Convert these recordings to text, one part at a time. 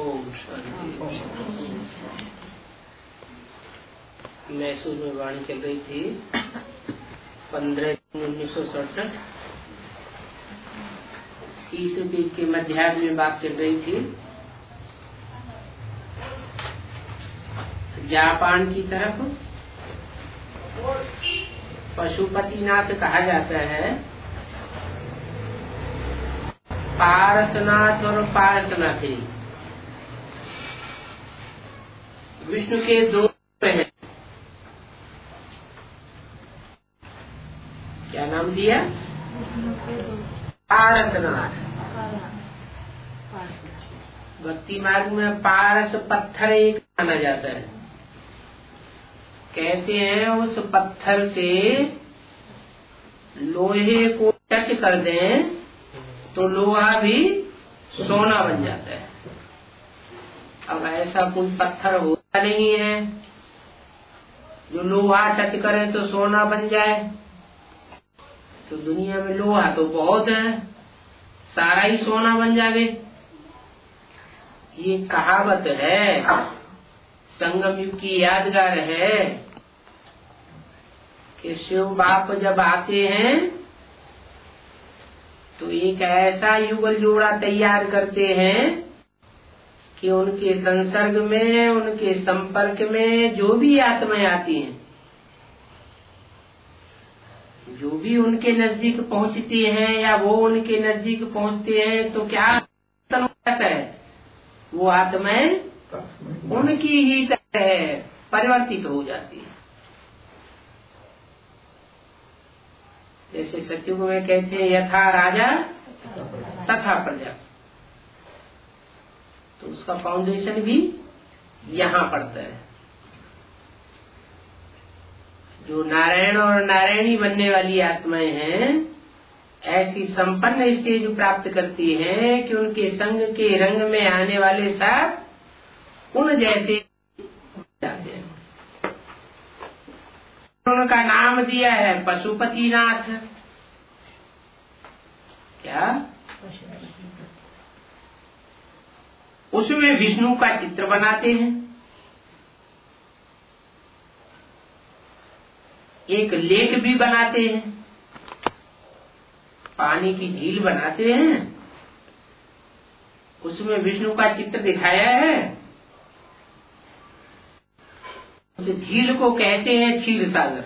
ओम शांति। मैसूर में वाणी चल रही थी 15/1967। तीसरे पेज के मध्याह्न में बात चल रही थी जापान की तरफ पशुपतिनाथ कहा जाता है। पारसनाथ और पारसनाथ विष्णु के दो हैं। क्या नाम दिया? पारसनाथ। भक्ति मार्ग में पारस पत्थर एक माना जाता है। कहते हैं उस पत्थर से लोहे को टच कर दें तो लोहा भी सोना बन जाता है। अब ऐसा कोई पत्थर होता नहीं है जो लोहा टच करे तो सोना बन जाए। तो दुनिया में लोहा तो बहुत है, सारा ही सोना बन जावे। ये कहावत है, संगम युग की यादगार है कि शिव बाप जब आते हैं तो एक ऐसा युगल जोड़ा तैयार करते हैं कि उनके संसर्ग में, उनके संपर्क में जो भी आत्माएं आती हैं, जो भी उनके नजदीक पहुंचती हैं या वो उनके नजदीक पहुंचते हैं तो क्या होता है? वो आत्माएं उनकी ही तरह परिवर्तित हो जाती है। जैसे सत्युग में कहते हैं यथा राजा तथा प्रजा, तो उसका फाउंडेशन भी यहाँ पड़ता है। जो नारायण और नारायणी बनने वाली आत्माएं हैं, ऐसी संपन्न स्टेज प्राप्त करती हैं कि उनके संग के रंग में आने वाले सब उन जैसे जाते हैं। उनका नाम दिया है पशुपतिनाथ। क्या? उसमें विष्णु का चित्र बनाते हैं। एक लेक भी बनाते हैं, पानी की झील बनाते हैं, उसमें विष्णु का चित्र दिखाया है। उस झील को कहते हैं क्षीर सागर।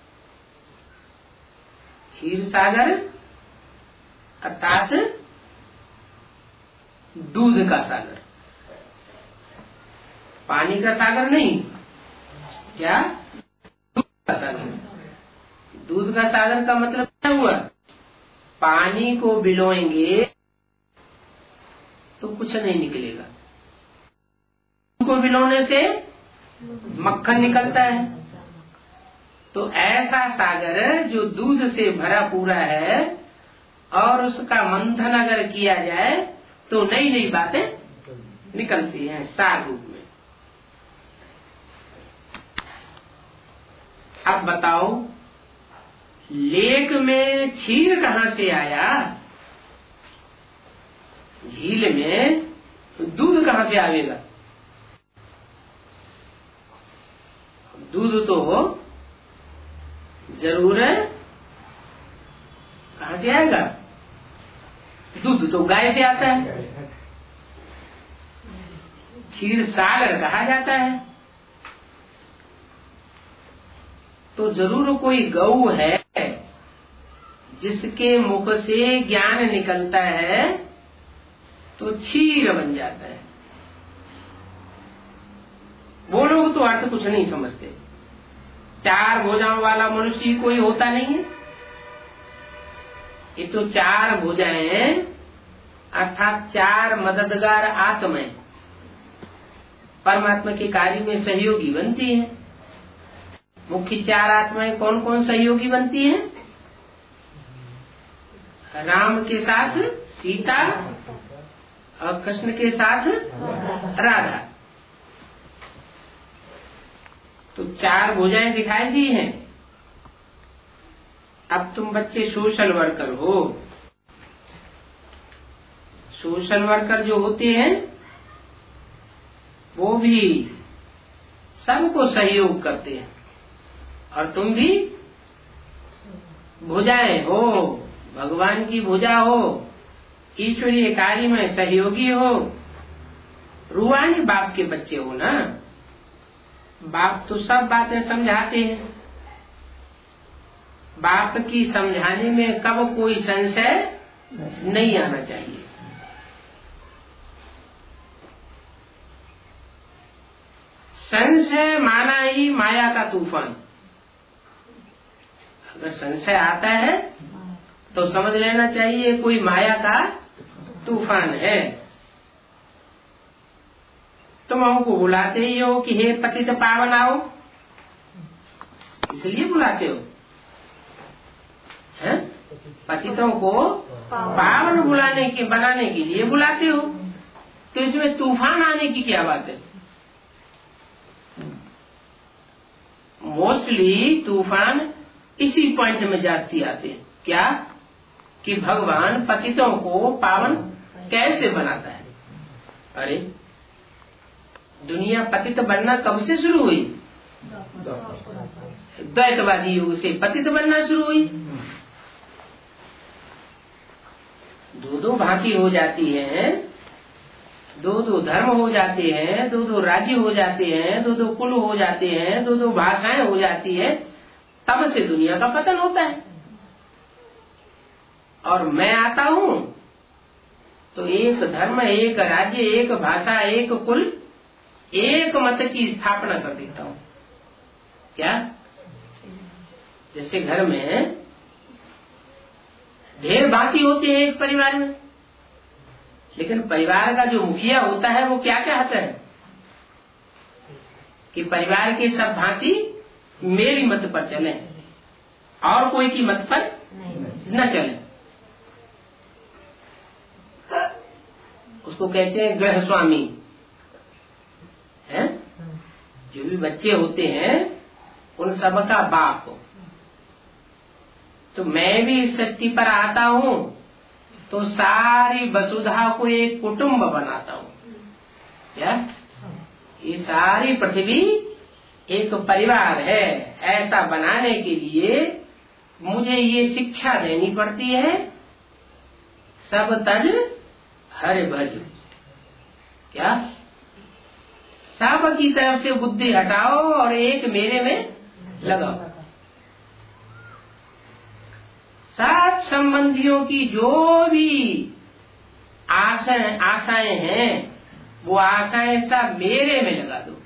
क्षीर सागर अर्थात दूध का सागर, पानी का सागर नहीं। क्या? दूध का सागर। दूध का सागर का मतलब क्या हुआ? पानी को बिलोएंगे तो कुछ नहीं निकलेगा, दूध को बिलोने से मक्खन निकलता है। तो ऐसा सागर जो दूध से भरा पूरा है और उसका मंथन अगर किया जाए तो नई नई बातें निकलती हैं सार रूप में। अब बताओ, लेक में क्षीर कहाँ से आया? झील में दूध कहाँ से आवेगा? दूध तो जरूर है, कहाँ से आएगा? दूध तो गाय से आता है। क्षीर सागर कहा जाता है तो जरूर कोई गऊ है जिसके मुख से ज्ञान निकलता है तो क्षीर बन जाता है। वो लोग तो अर्थ कुछ नहीं समझते। चार भुजाओं वाला मनुष्य कोई होता नहीं है। ये तो चार भुजाएं अर्थात चार मददगार आत्माएं परमात्मा के कार्य में सहयोगी बनती हैं। मुख्य चार आत्माएं कौन कौन सहयोगी बनती हैं? राम के साथ सीता और कृष्ण के साथ राधा। तो चार भुजाएं दिखाई दी हैं। अब तुम बच्चे सोशल वर्कर हो। सोशल वर्कर जो होते हैं वो भी सबको सहयोग करते हैं, और तुम भी भुजाएं हो, भगवान की भुजा हो, ईश्वरीय कार्य में सहयोगी हो। रूहानी बाप के बच्चे हो ना। बाप तो सब बातें समझाते हैं, बाप की समझाने में कब कोई संशय नहीं आना चाहिए। संशय माना ही माया का तूफान। अगर संशय आता है तो समझ लेना चाहिए कोई माया का तूफान है। तुम हमको बुलाते ही हो कि हे पतित पावन आओ, इसलिए बुलाते हो, हैं? पतितों को पावन बनाने के लिए बुलाते हो। तो इसमें तूफान आने की क्या बात है? मोस्टली तूफान इसी पॉइंट में जाती आते हैं, क्या कि भगवान पतितों को पावन कैसे बनाता है। अरे दुनिया पतित बनना कब से शुरू हुई? द्वैतवादी युग से पतित बनना शुरू हुई। दो भांति हो जाती है, दो धर्म हो जाते हैं, दो राज्य हो जाते हैं, दो कुल हो जाते हैं, दो भाषाएं हो जाती है, तब से दुनिया का पतन होता है। और मैं आता हूँ तो एक धर्म, एक राज्य, एक भाषा, एक कुल, एक मत की स्थापना कर देता हूँ। क्या? जैसे घर में ढेर भांति होते हैं एक परिवार में, लेकिन परिवार का जो मुखिया होता है वो क्या चाहता है कि परिवार के सब भांति मेरी मत पर चले और कोई की मत पर न चले। उसको कहते हैं गृह स्वामी है। जो भी बच्चे होते हैं उन सब का बाप। तो मैं भी इस सृष्टि पर आता हूँ तो सारी वसुधा को एक कुटुंब बनाता हूँ। क्या? ये सारी पृथ्वी एक परिवार है। ऐसा बनाने के लिए मुझे ये शिक्षा देनी पड़ती है, सब तज हरे भज। क्या? सब की तरफ से बुद्धि हटाओ और एक मेरे में लगाओ। सब संबंधियों की जो भी आशाएं हैं वो आशाएं सब मेरे में लगा दो।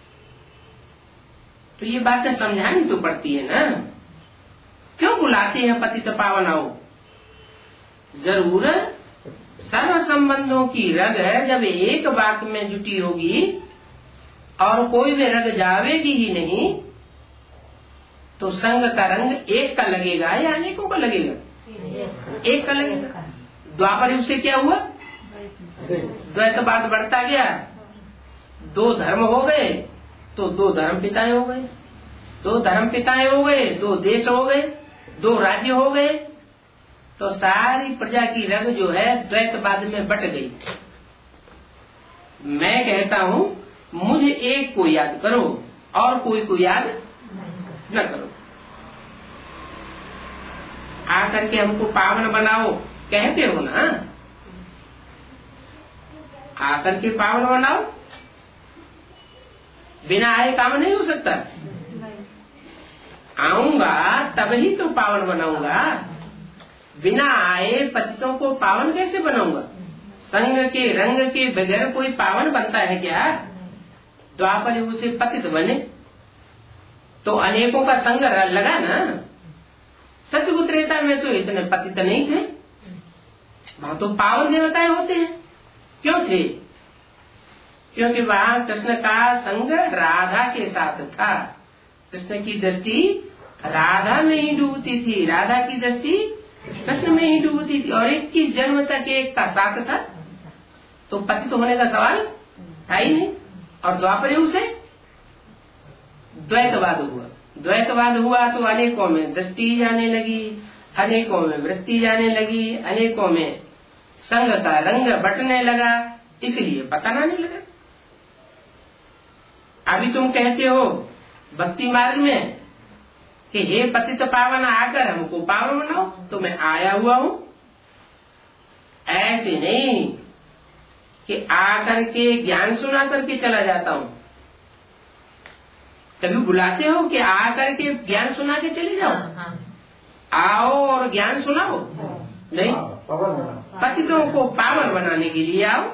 तो ये बातें समझानी तो पड़ती है ना। क्यों बुलाते हैं पतित पावन आओ? जरूर सर्व संबंधों की रग है, जब एक वाक्य में जुटी होगी और कोई में रग जावेगी ही नहीं तो संग का रंग एक का लगेगा या अनेकों का लगेगा? एक का लगेगा। द्वापर युग से क्या हुआ? द्वैतवाद बढ़ता गया, दो धर्म हो गए तो दो धर्म पिताएं हो गए, दो धर्म पिताएं हो गए, दो देश हो गए, दो राज्य हो गए। तो सारी प्रजा की रग जो है द्वैतवाद में बट गई। मैं कहता हूँ मुझे एक को याद करो और कोई को याद न करो। आकर के हमको पावन बनाओ कहते हो ना, आकर के पावन बनाओ। बिना आए काम नहीं हो सकता। आऊंगा तब ही तो पावन बनाऊंगा। बिना आए पतितों को पावन कैसे बनाऊंगा? संग के रंग के बगैर कोई पावन बनता है क्या? द्वापर युग से पतित बने तो अनेकों का संग लगा ना। सतयुग त्रेता में तो इतने पतित नहीं थे, वहां तो पावन देवताएं होते हैं। क्यों थे? क्योंकि वहां कृष्ण का संग राधा के साथ था। कृष्ण की दृष्टि राधा में ही डूबती थी, राधा की दृष्टि कृष्ण में ही डूबती थी, और 21 जन्म तक एक का साथ था। तो पतित होने का सवाल था ही नहीं। और द्वापर युग से द्वैतवाद हुआ। द्वैतवाद हुआ तो अनेकों में दृष्टि जाने लगी, अनेकों में वृत्ति जाने लगी, अनेकों में संग का रंग बटने लगा, इसलिए पता नहीं लगा। अभी तुम कहते हो भक्ति मार्ग में कि हे पतित पावन आकर हमको पावन बनाओ, तो मैं आया हुआ हूँ। ऐसे नहीं कि आकर के ज्ञान सुना करके चला जाता हूँ। कभी बुलाते हो कि आकर के ज्ञान सुना के चले जाओ? आओ और ज्ञान सुनाओ? नहीं, पतितों को पावन बनाने के लिए आओ।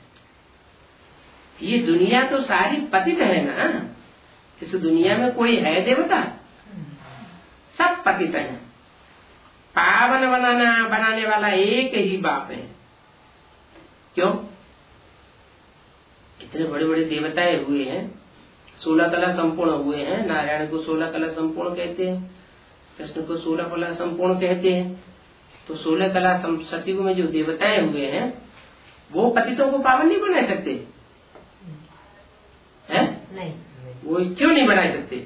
ये दुनिया तो सारी पतित है ना। इस दुनिया में कोई है देवता? सब पतित है। पावन बनाने वाला एक ही बाप है। क्यों? इतने बड़े बड़े देवताएं हुए हैं, 16 कला संपूर्ण हुए हैं। नारायण को 16 कला संपूर्ण कहते हैं, कृष्ण को 16 कला संपूर्ण कहते हैं। तो 16 कला सतयुग में जो देवताएं हुए हैं वो पतितों को पावन नहीं बना सकते हैं? नहीं। वो क्यों नहीं बना सकते?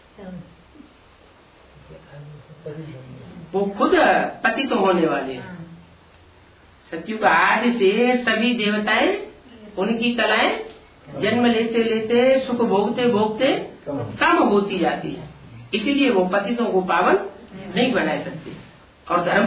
वो खुद पतित होने वाले हैं। सतयुग आदि से सभी देवताएं, उनकी कलाएं जन्म लेते लेते सुख भोगते भोगते कम होती जाती है, इसीलिए वो पतितों को पावन नहीं बना सकते। और धर्म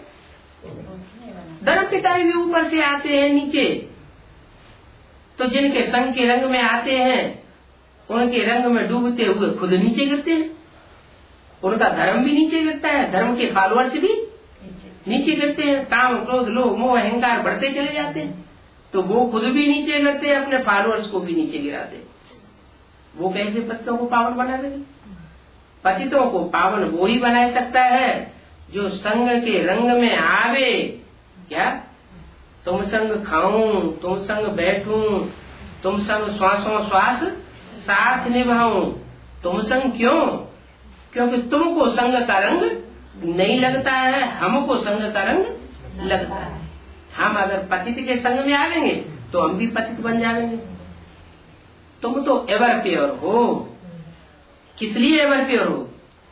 पिताएं भी ऊपर से आते हैं नीचे, तो जिनके संग के रंग में आते हैं उनके रंग में डूबते हुए खुद नीचे गिरते हैं। उनका धर्म भी नीचे गिरता है, धर्म के फॉलोअर्स भी नीचे गिरते हैं। काम क्रोध लोभ मोह अहंकार बढ़ते चले जाते हैं, तो वो खुद भी नीचे गिरते हैं, अपने फॉलोअर्स को भी नीचे गिराते। वो कैसे पतितों को पावन बना देंगे? पतितों को पावन वो ही बना सकता है जो संग के रंग में आवे। क्या? तुम संग खाऊं, तुम संग बैठूं, तुम संग श्वासों श्वास साथ निभाऊं। तुम संग क्यों? क्योंकि तुमको संग का रंग नहीं लगता है, हमको संग का रंग लगता है। हम अगर पतित के संग में आवेंगे तो हम भी पतित बन जाएंगे। तुम तो एवर प्योर हो। किस लिए एवर प्योर हो?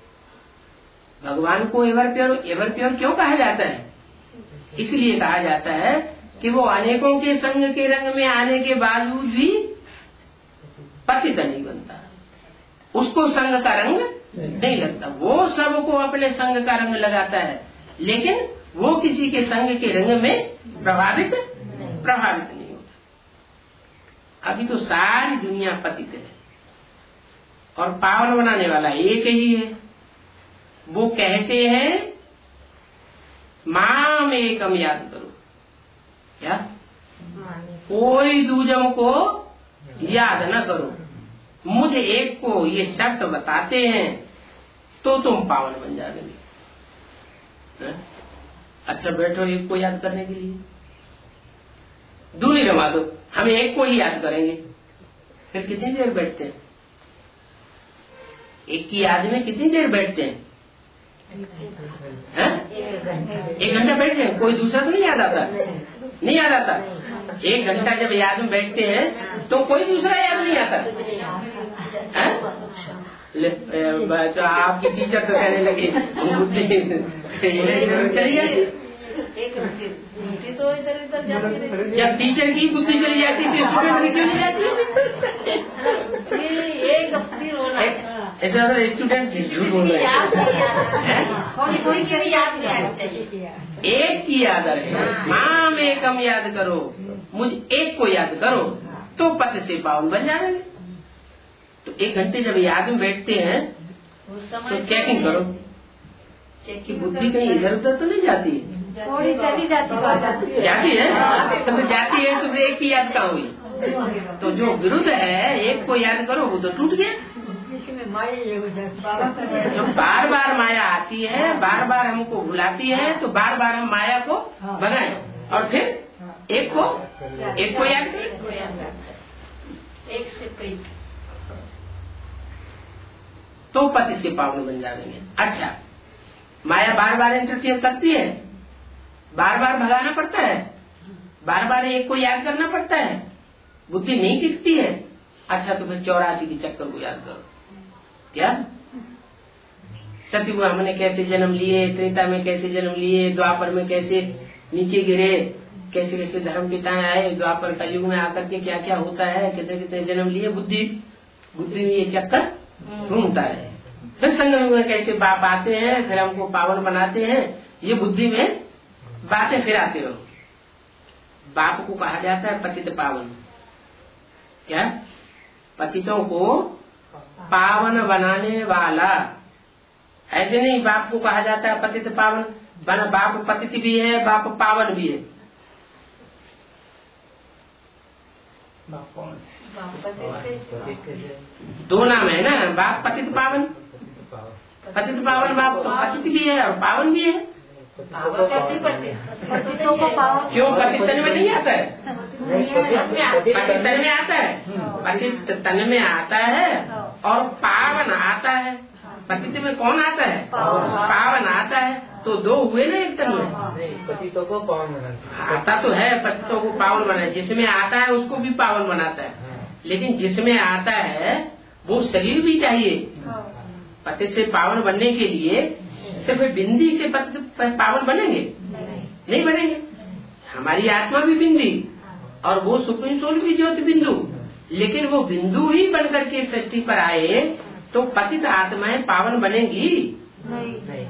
भगवान को एवर प्योर क्यों कहा जाता है? इसलिए कहा जाता है कि वो अनेकों के संग के रंग में आने के बावजूद भी पतित नहीं बनता, उसको संग का रंग नहीं लगता। वो सबको अपने संग का रंग लगाता है, लेकिन वो किसी के संग के रंग में प्रभावित नहीं होता। अभी तो सारी दुनिया पतित है और पावन बनाने वाला एक ही है। वो कहते हैं माम एकम याद करो। क्या? कोई दूजों को याद न करो, मुझे एक को ये शब्द बताते हैं तो तुम पावन बन जाओगे। अच्छा बैठो एक को याद करने के लिए, दूरी रमा दो, हम एक को ही याद करेंगे। फिर कितनी देर बैठते हैं? एक की याद में कितनी देर बैठते हैं? 1 घंटा बैठते हैं। कोई दूसरा तो नहीं याद आता? नहीं याद आता। 1 घंटा जब याद में बैठते हैं तो कोई दूसरा याद नहीं आता। तो आपके टीचर तो कहने लगे चली जाती। जब टीचर की बुद्धि चली जाती थी स्टूडेंट की क्यों नहीं जाती? ऐसा स्टूडेंट झूठ बोल रहे हैं। एक की याद रहे, माम एकम याद करो, मुझ एक को याद करो तो पति से पावन बन जाएंगे। तो 1 घंटे जब याद में बैठते हैं तो चेकिंग करो कि बुद्धि कहीं इधर उधर तो नहीं जाती है। थोड़ी चली जाती है तो जाती है तो एक की याद कहाँ हुई? तो जो विरुद्ध है एक को याद करो वो तो टूट गया। जो बार बार माया आती है, बार बार हमको बुलाती है, तो बार बार हम माया को भगाएं और फिर एक को याद करें। एक से कई तो पति से पावन बन जाएंगे। अच्छा, माया बार बार इंटरफेयर करती है, बार बार भगाना पड़ता है, बार बार एक को याद करना पड़ता है, बुद्धि नहीं टिकती है। अच्छा तो फिर 84 के चक्कर को याद करो। क्या? सतयुग में हमने कैसे जन्म लिए, त्रेता में कैसे जन्म लिए, द्वापर में कैसे नीचे गिरे, कैसे कैसे धर्म पिताएं आए, द्वापर का युग में आकर के क्या क्या होता है, कितने कितने जन्म लिए। बुद्धि बुद्धि में ये चक्कर घूमता है। फिर संगम में कैसे बाप आते हैं, फिर हमको पावन बनाते हैं, ये बुद्धि में बातें फिर आते रहो। बाप को कहा जाता है पतित पावन। क्या? पतितों को पावन बनाने वाला। ऐसे नहीं बाप को कहा जाता है पतित पावन, बाप पतित भी है, बाप पावन भी है। दो नाम है ना, बाप पतित पावन। पतित पावन बाप तो पतित भी है और पावन भी है। क्यों? पतित तन में नहीं आता है, पतित तन में आता है, पतित तन में आता है और पावन आता है। पतित में कौन आता है? पावन आता है। तो दो हुए ना एक तन में। पतितों को पावन बनाता आता तो है, पतितों को पावन बनाए। जिसमें आता है उसको भी पावन बनाता है, लेकिन जिसमें आता है वो शरीर भी चाहिए। पतित से पावन बनने के लिए सिर्फ बिंदी से पावन बनेंगे? नहीं बनेंगे। हमारी आत्मा भी बिंदी और वो सुप्रीम सोल भी ज्योति बिंदु, लेकिन वो बिंदु ही बन करके सृष्टि पर आए तो पतित आत्माएं पावन बनेंगी नहीं।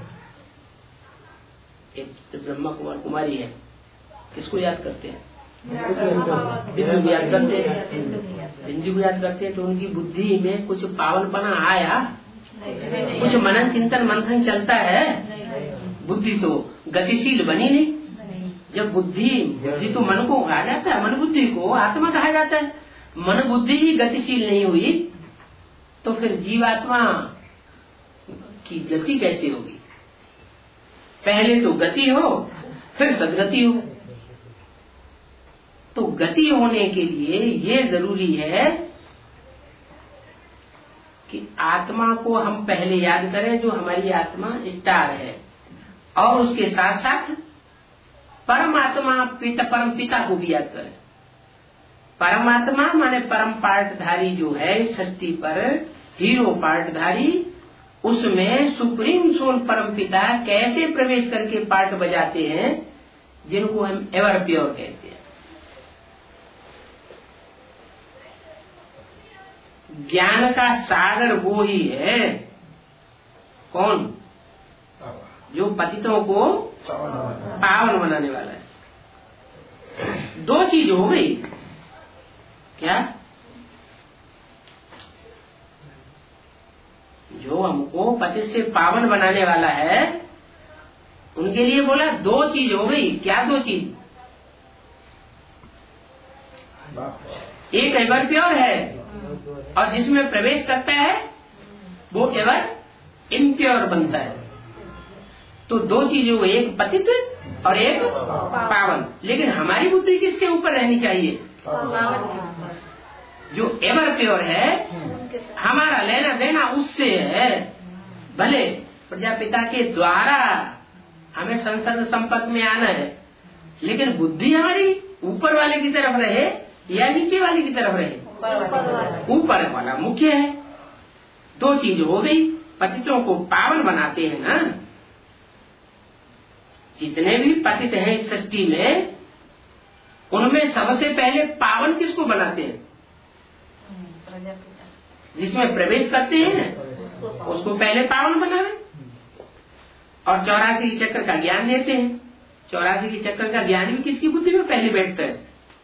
ब्रह्मा कुमार कुमारी है, किसको याद करते हैं? बिंदु को याद करते हैं। बिंदु को याद करते हैं तो उनकी बुद्धि में कुछ पावनपना आया, कुछ मनन चिंतन मंथन चलता है। बुद्धि तो गतिशील बनी नहीं। जब बुद्धि तो मन को कहा जाता है, मन बुद्धि को आत्मा कहा जाता है। मन बुद्धि ही गतिशील नहीं हुई तो फिर जीवात्मा की गति कैसे होगी? पहले तो गति हो फिर सदगति हो। तो गति होने के लिए ये जरूरी है कि आत्मा को हम पहले याद करें, जो हमारी आत्मा स्टार है, और उसके साथ साथ परमात्मा परम पिता को भी याद करें। परमात्मा माने परम पार्टधारी जो है सृष्टि पर, हीरो पार्टधारी, उसमें सुप्रीम सोल परम पिता कैसे प्रवेश करके पार्ट बजाते हैं, जिनको हम एवर प्योर कहते हैं। ज्ञान का सागर वो ही है। कौन? जो पतितों को पावन बनाने वाला है। दो चीज हो गई। क्या? जो हमको पतित से पावन बनाने वाला है उनके लिए बोला दो चीज हो गई। क्या दो चीज? एक एवर प्योर है और जिसमें प्रवेश करता है वो एवर इम्प्योर बनता है। तो दो चीज हो गई, एक पतित और एक पावन। लेकिन हमारी बुद्धि किसके ऊपर रहनी चाहिए? जो एवर प्योर है, हमारा लेना देना उससे है। भले प्रजापिता के द्वारा हमें संसर्ग संपर्क में आना है, लेकिन बुद्धि हमारी ऊपर वाले की तरफ रहे या नीचे वाले की तरफ रहे? ऊपर वाला मुख्य है। दो चीज हो गई। पतितों को पावन बनाते हैं ना। जितने भी पतित हैं इस सृष्टि में, उनमें सबसे पहले पावन किसको बनाते हैं? जिसमें प्रवेश करते हैं उसको पहले पावन बनावे और 84 चक्र का ज्ञान देते हैं। 84 चक्र का ज्ञान भी किसकी बुद्धि में पहले बैठता है?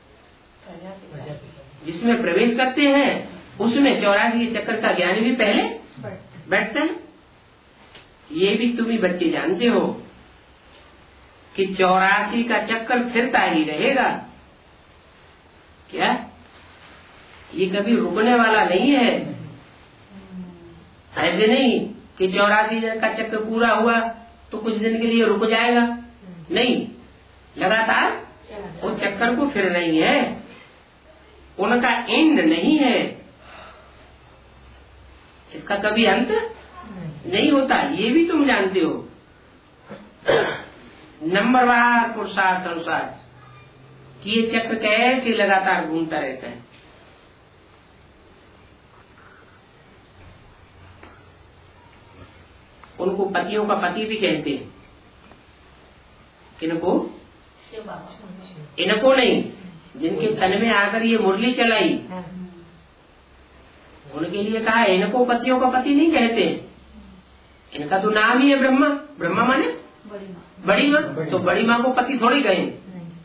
जिसमें प्रवेश करते हैं उसमें 84 चक्र का ज्ञान भी पहले बैठता है। ये भी तुम ही बच्चे जानते हो कि 84 का चक्कर फिरता ही रहेगा। क्या? ये कभी रुकने वाला नहीं है। ऐसे नहीं कि 84 का चक्कर पूरा हुआ तो कुछ दिन के लिए रुक जाएगा। नहीं, लगातार वो चक्कर को फिर नहीं है। उनका एंड नहीं है। इसका कभी अंत नहीं होता। ये भी तुम जानते हो। नंबरवार पुरुषार्थ अनुसार कि ये चक्र कैसे लगातार घूमता रहता है। उनको पतियों का पति भी कहते हैं। किनको? इनको नहीं, जिनके तन में आकर ये मुरली चलाई उनके लिए कहा इनको पतियों का पति नहीं कहते, इनका तो नाम ही है ब्रह्मा। ब्रह्मा माने बड़ी माँ, तो बड़ी माँ को पति थोड़ी कहेंगे,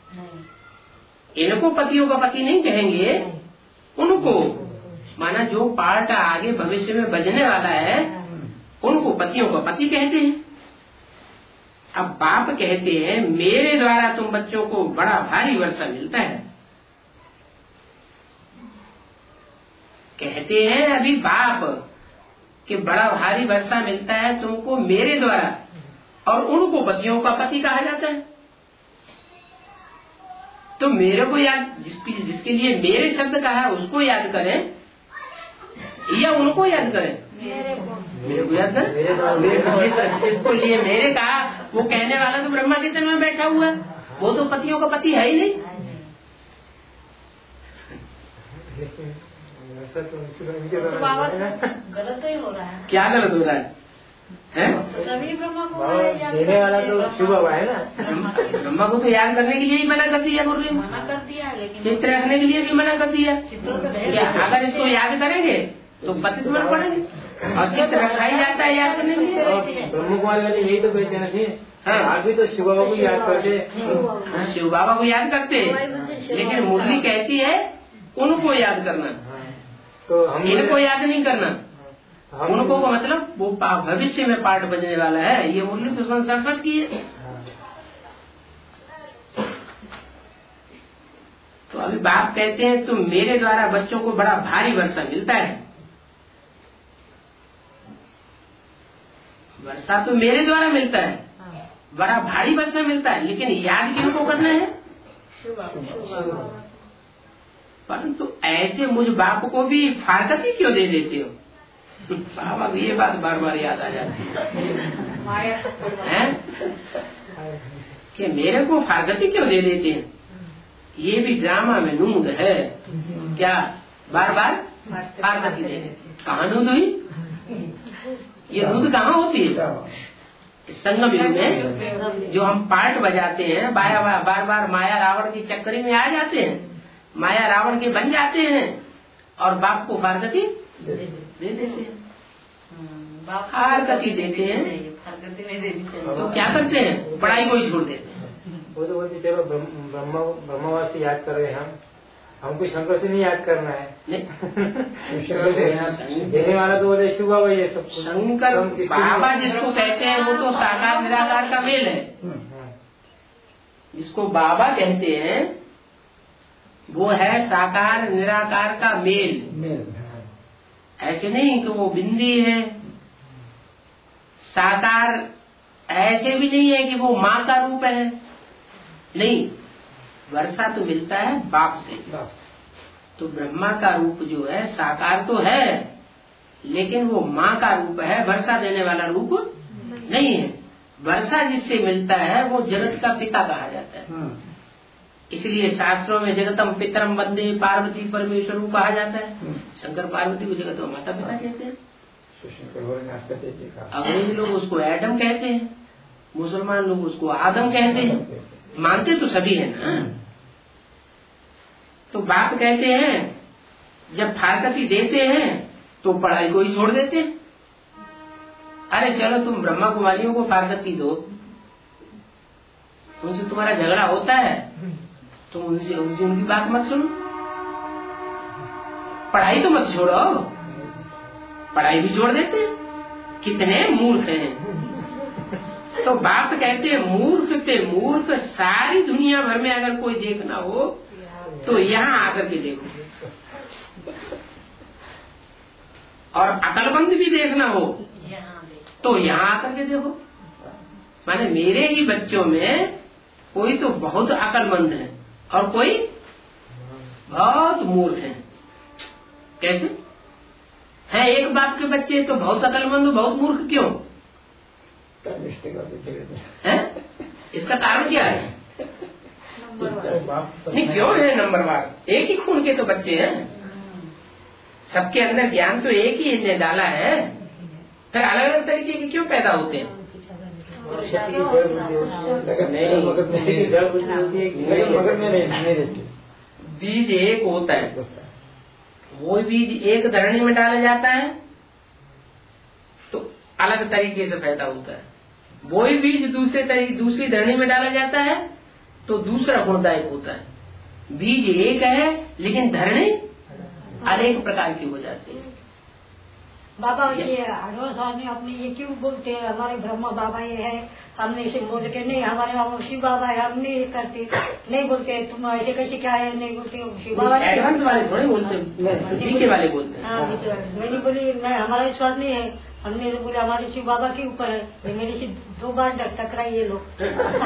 इनको पतियों का पति नहीं कहेंगे, उनको माना जो पार्ट आगे भविष्य में बजने वाला है उनको पतियों का पति कहते हैं। अब बाप कहते हैं मेरे द्वारा तुम बच्चों को बड़ा भारी वर्षा मिलता है। कहते हैं अभी बाप कि बड़ा भारी वर्षा मिलता है तुमको मेरे द्वारा, और उनको पतियों का पति कहा जाता है। तो मेरे को याद, जिसके लिए मेरे शब्द कहा है उसको याद करें या उनको याद करें? मेरे को याद करें। इसको लिए मेरे कहा, वो कहने वाला तो ब्रह्मा के तन में बैठा हुआ है, वो तो पतियों का पति है ही नहीं। गलत ही हो रहा है। क्या गलत हो रहा है? सभी ब्रह्मा को देने वाला तो शुभ हुआ है ना। ब्रह्मा को तो याद करने के लिए ही मना कर दिया, मुरली मना कर दिया, लेकिन चित्र रखने के लिए भी मना कर दिया। अगर इसको याद करेंगे तो पतित बन पड़ेंगे, और चित्र रखा ही जाता है याद करने के लिए। ब्रह्म कुमार वाले यही तो कहते हैं, आप भी तो शिव बाबा को याद करते। शिव बाबा को याद करते, लेकिन मुरली कहती है उनको याद करना, तो हम इनको याद नहीं करना। उनको को मतलब वो भविष्य में पाठ बजने वाला है, ये मुरली तो सन 67 की है। तो अभी बाप कहते हैं तो मेरे द्वारा बच्चों को बड़ा भारी वर्षा मिलता है। वर्षा तो मेरे द्वारा मिलता है, बड़ा भारी वर्षा मिलता है, लेकिन याद किनको करना है? परंतु ऐसे मुझ बाप को भी फारकती क्यों दे देते हो? बाबा को ये बात बार बार याद आ जाती है कि मेरे को फारकती क्यों दे देते हैं? ये भी ड्रामा में नूंद है क्या? बार बार फारकती दे देते। कहाँ नूंद हुई? ये नूंद कहाँ होती है? संगम युग में जो हम पार्ट बजाते हैं, बार बार माया रावण की चक्करी में आ जाते हैं, माया रावण के बन जाते हैं, और बाप को फारकती दे देते हैं। फारकती देते हैं तो क्या करते हैं? पढ़ाई को ही छोड़ देते हैं। वो तो बोलते चलो ब्रह्मवासी याद कर रहे हैं, हमको शंकर से नहीं याद करना है। देने वाला तो बोले शिव बाबा, ये सब शंकर बाबा जिसको कहते हैं वो तो साकार निराकार का मेल है। जिसको बाबा कहते हैं वो है साकार निराकार का मेल। ऐसे नहीं कि वो बिंदी है। साकार ऐसे भी नहीं है कि वो माँ का रूप है, नहीं। वर्षा तो मिलता है बाप से। तो ब्रह्मा का रूप जो है साकार तो है, लेकिन वो माँ का रूप है, वर्षा देने वाला रूप नहीं है। वर्षा जिससे मिलता है वो जगत का पिता कहा जाता है। इसलिए शास्त्रों में जगतम पितरम वंदे पार्वती परमेश्वर को कहा जाता है। शंकर पार्वती को जगत में माता पिता कहते हैं। अंग्रेज लोग उसको एडम कहते हैं, मुसलमान लोग उसको आदम कहते हैं। मानते तो सभी है ना। तो बाप कहते हैं जब फारकती देते हैं तो पढ़ाई को ही छोड़ देते हैं। अरे चलो तुम ब्रह्मा कुमारियों को फारकती दो, उनसे तुम्हारा झगड़ा होता है, तुम उनसे उनकी बात मत सुनो, पढ़ाई तो मत छोड़ो। पढ़ाई भी छोड़ देते हैं। कितने मूर्ख हैं। तो बाप कहते हैं मूर्ख से मूर्ख सारी दुनिया भर में अगर कोई देखना हो तो यहाँ आकर के देखो, और अकलमंद भी देखना हो तो यहाँ आकर के देखो। माने मेरे ही बच्चों में कोई तो बहुत अकलमंद है और कोई बहुत मूर्ख है। कैसे है? एक बाप के बच्चे तो बहुत अकलमंद, बहुत मूर्ख क्यों है? इसका कारण क्या है? नहीं क्यों है नंबरवार? एक ही खून के तो बच्चे हैं, सबके अंदर ज्ञान तो एक ही ने डाला है, फिर अलग अलग तरीके के क्यों पैदा होते हैं? बीज एक होता है, वो बीज एक धरणी में डाला जाता है तो अलग तरीके से पैदा होता है, वो बीज दूसरी धरणी में डाला जाता है तो दूसरा गुणदायक होता है। बीज एक है लेकिन धरणी अनेक प्रकार की हो जाती है। बाबा ये हनुमान स्वामी अपने ये क्यों बोलते हैं हमारे ब्रह्मा बाबा ये है, हमने इसे बोल के नहीं हमारे शिव बाबा है, हम नहीं करते, नहीं बोलते तुम ऐसे कैसे क्या है, नहीं बोलते शिव बाबा एडवांस वाले थोड़े बोलते, बीके वाले बोलते हैं। मैंने बोली मैं हमारा विश्वास नहीं है, हमने तो बोले हमारे शिव बाबा के ऊपर है, ये मेरे से 2 बार टकराई ये लोग।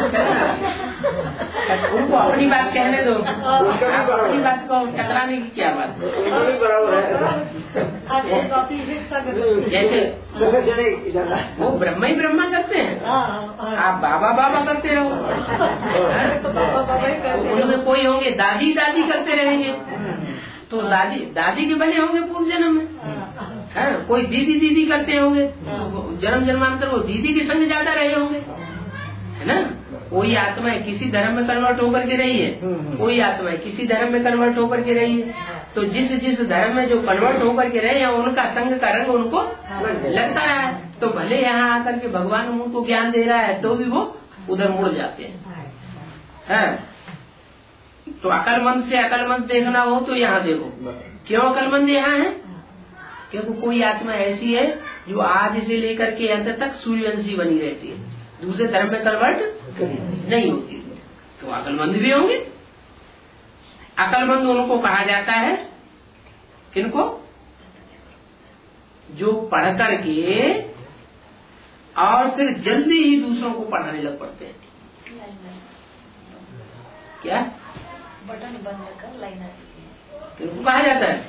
उनको अपनी बात कहने दो, अपनी बात को टकराने की क्या बात। जैसे वो ब्रह्मा ही ब्रह्मा करते हैं, आप बाबा बाबा करते रहो, उनमें कोई होंगे दादी दादी करते रहेंगे तो दादी के बने होंगे पूर्व जन्म में। कोई दीदी दीदी करते होंगे, जन्म जन्मांतर वो दीदी के संग ज्यादा रहे होंगे, है ना। कोई आत्मा किसी धर्म में कन्वर्ट होकर के रही है, कोई आत्मा किसी धर्म में कन्वर्ट होकर के रही है, तो जिस धर्म में जो कन्वर्ट होकर के रहे हैं उनका संग का रंग उनको लगता है, तो भले यहाँ आकर के भगवान उनको ज्ञान दे रहा है तो भी वो उधर मुड़ जाते हैं। तो अकलमंद से अकलमंद देखना हो तो यहाँ देखो, क्यों अकलमंद यहाँ है, क्योंकि कोई आत्मा ऐसी है जो आज से लेकर के अंत तक सूर्यवंशी बनी रहती है, दूसरे धर्म में कन्वर्ट नहीं होती, तो अकलमंद भी होंगे। अकलमंद उनको कहा जाता है, किनको, जो पढ़ करके और फिर जल्दी ही दूसरों को पढ़ाने लग पड़ते हैं। क्या बटन बंद कर लाइन आती है, किनको कहा जाता है?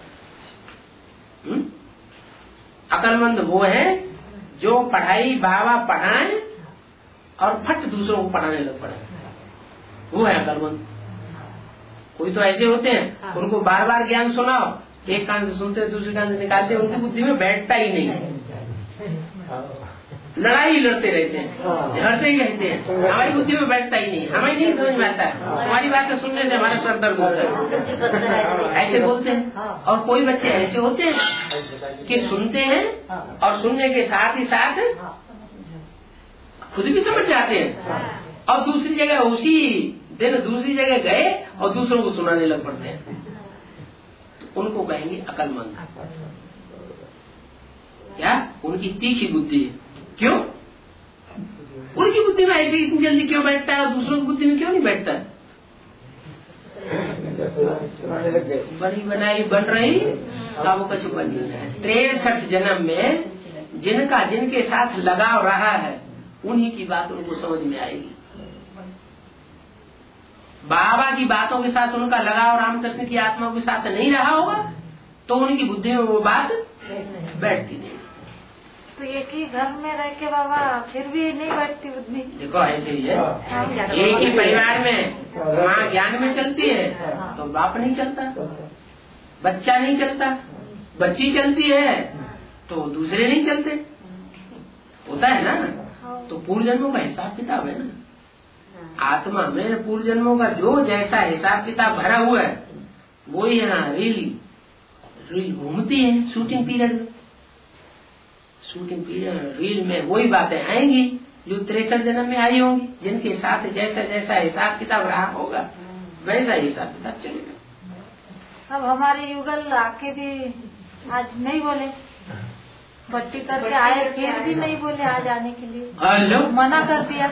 अकलमंद वो है जो पढ़ाई बाबा पढ़ाए और फट दूसरों को पढ़ाने लग पड़े, वो है अकलमंद। कोई तो ऐसे होते हैं उनको बार बार ज्ञान सुनाओ, एक कान से सुनते दूसरे कान से निकालते, उनकी बुद्धि में बैठता ही नहीं, लड़ाई लड़ते रहते हैं, झड़ते ही रहते हैं, हमारी बुद्धि में बैठता ही नहीं, हमें नहीं समझ में आता है, तुम्हारी बातें सुनने से हमारा सर दर्द होता है, ऐसे बोलते हैं। और कोई बच्चे ऐसे होते हैं कि सुनते हैं और सुनने के साथ ही साथ खुद भी समझ जाते हैं और दूसरी जगह उसी दिन दूसरी जगह गए और दूसरों को सुनाने लग पड़ते हैं, तो उनको कहेंगे अकलमंद। क्या उनकी तीखी बुद्धि है, क्यों उनकी बुद्धि में ऐसे इतनी जल्दी क्यों बैठता है और दूसरों की बुद्धि में क्यों नहीं बैठता है? बड़ी बनाई बन रही अब कुछ बन नहीं है। 63 जन्म में जिनके साथ लगाव रहा है उन्हीं की बात उनको समझ में आएगी। बाबा की बातों के साथ उनका लगाव रामकृष्ण की आत्मा के साथ नहीं रहा होगा तो उनकी बुद्धि में वो बात बैठती नहीं। तो एक ही घर में रह के बाबा फिर भी नहीं बैठती बुद्धि। देखो ऐसे ही है, एक ही परिवार में माँ ज्ञान में चलती है तो बाप नहीं चलता, बच्चा नहीं चलता, बच्ची चलती है तो दूसरे नहीं चलते, होता है ना। तो पूर्व जन्मों का हिसाब किताब है ना, आत्मा में पूर्व जन्मों का जो जैसा हिसाब किताब भरा हुआ है वो यहाँ रील घूमती है शूटिंग पीरियड में। शूटिंग पीरियड रील में वही बातें आएंगी जो 63 जन्म में आई होंगी, जिनके साथ जैसा जैसा हिसाब किताब रहा होगा वैसा हिसाब किताब चलेगा। अब हमारे युगल आके भी आज नहीं बोले, भट्टी करके आए फिर भी नहीं बोले आज आने के लिए, हेलो मना कर दिया।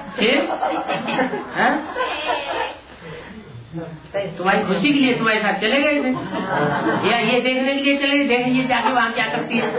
तुम्हारी खुशी के लिए तुम्हारे साथ चले गए थे या ये देखने के लिए चले गए, देखिए जाके वहाँ क्या करती है।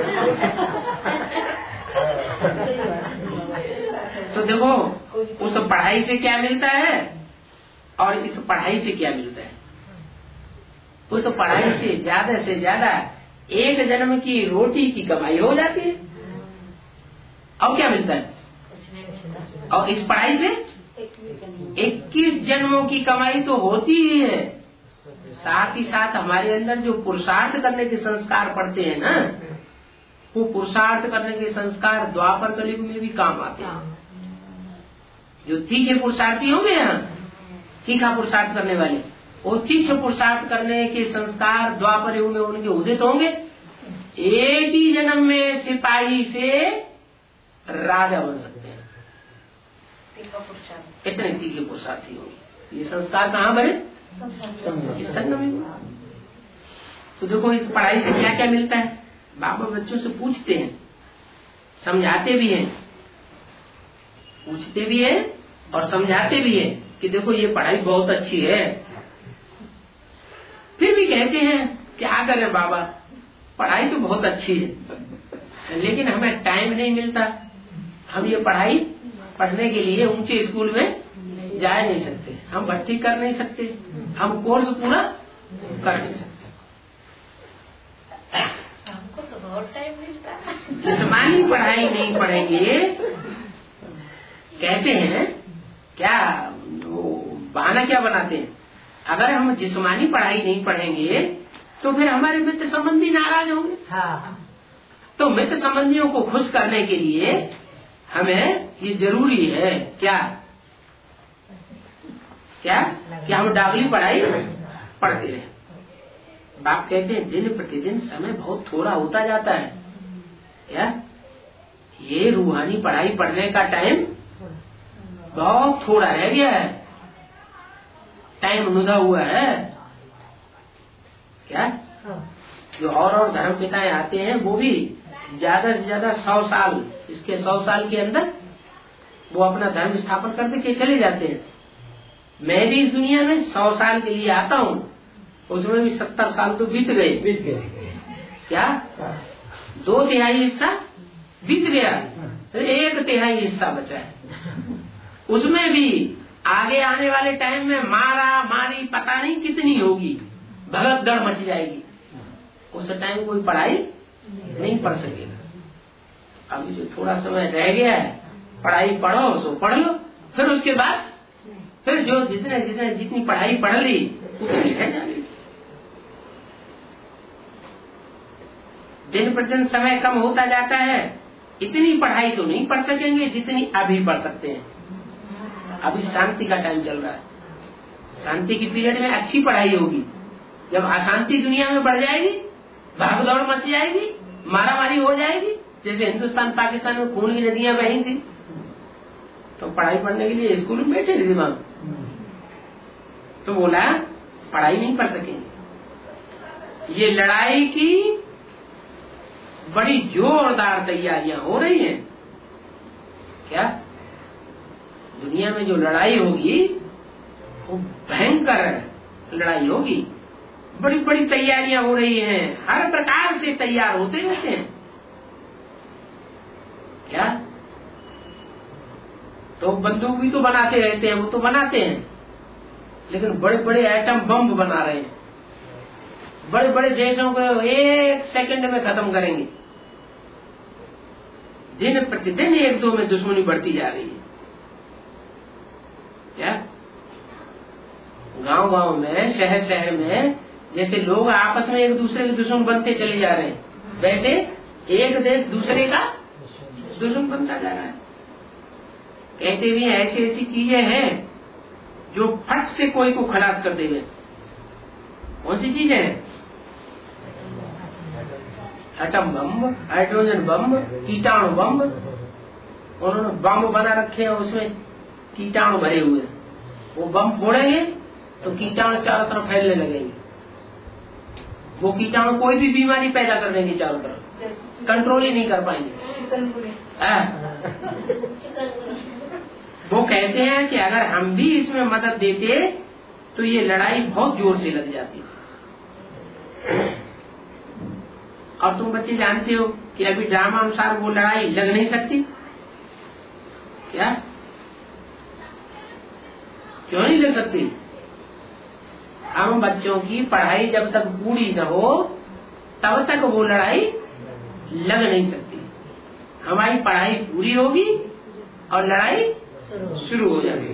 तो देखो उस पढ़ाई से क्या मिलता है और इस पढ़ाई से क्या मिलता है। उस पढ़ाई से ज्यादा एक जन्म की रोटी की कमाई हो जाती है और क्या मिलता है, और इस पढ़ाई से 21 जन्मों की कमाई तो होती ही है, साथ ही साथ हमारे अंदर जो पुरुषार्थ करने के संस्कार पड़ते हैं ना, वो पुरुषार्थ करने के संस्कार द्वापर कलयुग में भी काम आते हैं। जो तीखे पुरुषार्थी होंगे यहाँ, तीखा पुरुषार्थ करने वाले, उच्च पुरुषार्थ करने के संस्कार द्वापर युग में उनके उदित होंगे। एक ही जन्म में सिपाही से राजा बन सकते हैं, इतने तीखे पुरुषार्थी होंगे। ये संस्कार कहाँ बने? संगम युग। तो देखो इस पढ़ाई से क्या क्या मिलता है। बाबा बच्चों से पूछते हैं, समझाते भी हैं, पूछते भी हैं और समझाते भी हैं कि देखो ये पढ़ाई बहुत अच्छी है। फिर भी कहते हैं क्या करें बाबा, पढ़ाई तो बहुत अच्छी है लेकिन हमें टाइम नहीं मिलता, हम ये पढ़ाई पढ़ने के लिए ऊंचे स्कूल में जा नहीं सकते, हम भर्ती कर नहीं सकते, हम कोर्स पूरा कर नहीं सकते। हमको तो बहुत टाइम मिलता है। जिस्मानी पढ़ाई नहीं पढ़ेंगे, कहते हैं क्या वो बहाना क्या बनाते हैं, अगर हम जिस्मानी पढ़ाई नहीं पढ़ेंगे तो फिर हमारे मित्र संबंधी नाराज होंगे। हाँ। तो मित्र संबंधियों को खुश करने के लिए हमें ये जरूरी है क्या क्या कि हम डागली पढ़ाई पढ़ते रहे। बाप कहते हैं दिन प्रतिदिन समय बहुत थोड़ा होता जाता है, क्या ये रूहानी पढ़ाई पढ़ने का टाइम बहुत थोड़ा रह गया है, टाइम नुदा हुआ है। क्या जो और धर्म पिताएं आते हैं वो भी ज्यादा से ज्यादा 100 साल, इसके 100 साल के अंदर वो अपना धर्म स्थापन करते के चले जाते हैं। मैं भी इस दुनिया में 100 साल के लिए आता हूँ, उसमें भी 70 साल तो बीत गए। क्या 2/3 हिस्सा बीत गया, 1/3 हिस्सा बचा है। उसमें भी आगे आने वाले टाइम में मारा मारी पता नहीं कितनी होगी, भगत दड़ मच जाएगी, उस टाइम कोई पढ़ाई नहीं पढ़ सकेगा। अभी जो थोड़ा समय रह गया है पढ़ाई पढ़ो सो पढ़ लो, फिर उसके बाद फिर जो जितनी पढ़ाई पढ़ ली उतनी रह जाएगी। दिन प्रतिदिन समय कम होता जाता है, इतनी पढ़ाई तो नहीं पढ़ सकेंगे जितनी अभी पढ़ सकते हैं। अभी शांति का टाइम चल रहा है, शांति की पीरियड में अच्छी पढ़ाई होगी। जब अशांति दुनिया में बढ़ जाएगी, भागदौड़ मच जाएगी, मारामारी हो जाएगी, जैसे हिंदुस्तान पाकिस्तान में खून की नदियां बही थी, तो पढ़ाई पढ़ने के लिए स्कूल में बैठे दिमाग, तो बोला पढ़ाई नहीं पढ़ सकेंगे। ये लड़ाई की बड़ी जोरदार तैयारियां हो रही हैं। क्या दुनिया में जो लड़ाई होगी वो भयंकर लड़ाई होगी, बड़ी बड़ी तैयारियां हो रही हैं, हर प्रकार से तैयार होते रहते हैं। क्या तो बंदूक भी तो बनाते रहते हैं, वो तो बनाते हैं, लेकिन बड़े बड़े एटम बम बना रहे हैं, बड़े बड़े देशों को 1 सेकंड में खत्म करेंगे। दिन प्रतिदिन 1-2 में दुश्मनी बढ़ती जा रही है। क्या गांव गांव में शहर शहर में जैसे लोग आपस में एक दूसरे के दुश्मन बनते चले जा रहे हैं, वैसे एक देश दूसरे का दुश्मन बनता जा रहा है। कहते भी ऐसी ऐसी चीजें हैं जो फट से कोई को खलास कर देंगे। कौन सी चीजें हैं? एटम बम, हाइड्रोजन बम, कीटाणु बम। उन्होंने बम बना रखे हैं, उसमें कीटाणु भरे हुए, वो बम फोड़ेंगे तो कीटाणु चारों तरफ फैलने लगेंगे। वो कीटाणु कोई भी बीमारी पैदा कर देंगे चारों तरफ, कंट्रोल ही नहीं कर पाएंगे। वो कहते हैं कि अगर हम भी इसमें मदद देते तो ये लड़ाई बहुत जोर से लग जाती। और तुम बच्चे जानते हो कि अभी ड्रामा अनुसार वो लड़ाई लग नहीं सकती। क्या क्यों नहीं लग सकती? हम बच्चों की पढ़ाई जब तक पूरी न हो तब तक वो लड़ाई लग नहीं सकती। हमारी पढ़ाई पूरी होगी और लड़ाई शुरू हो जाएगी,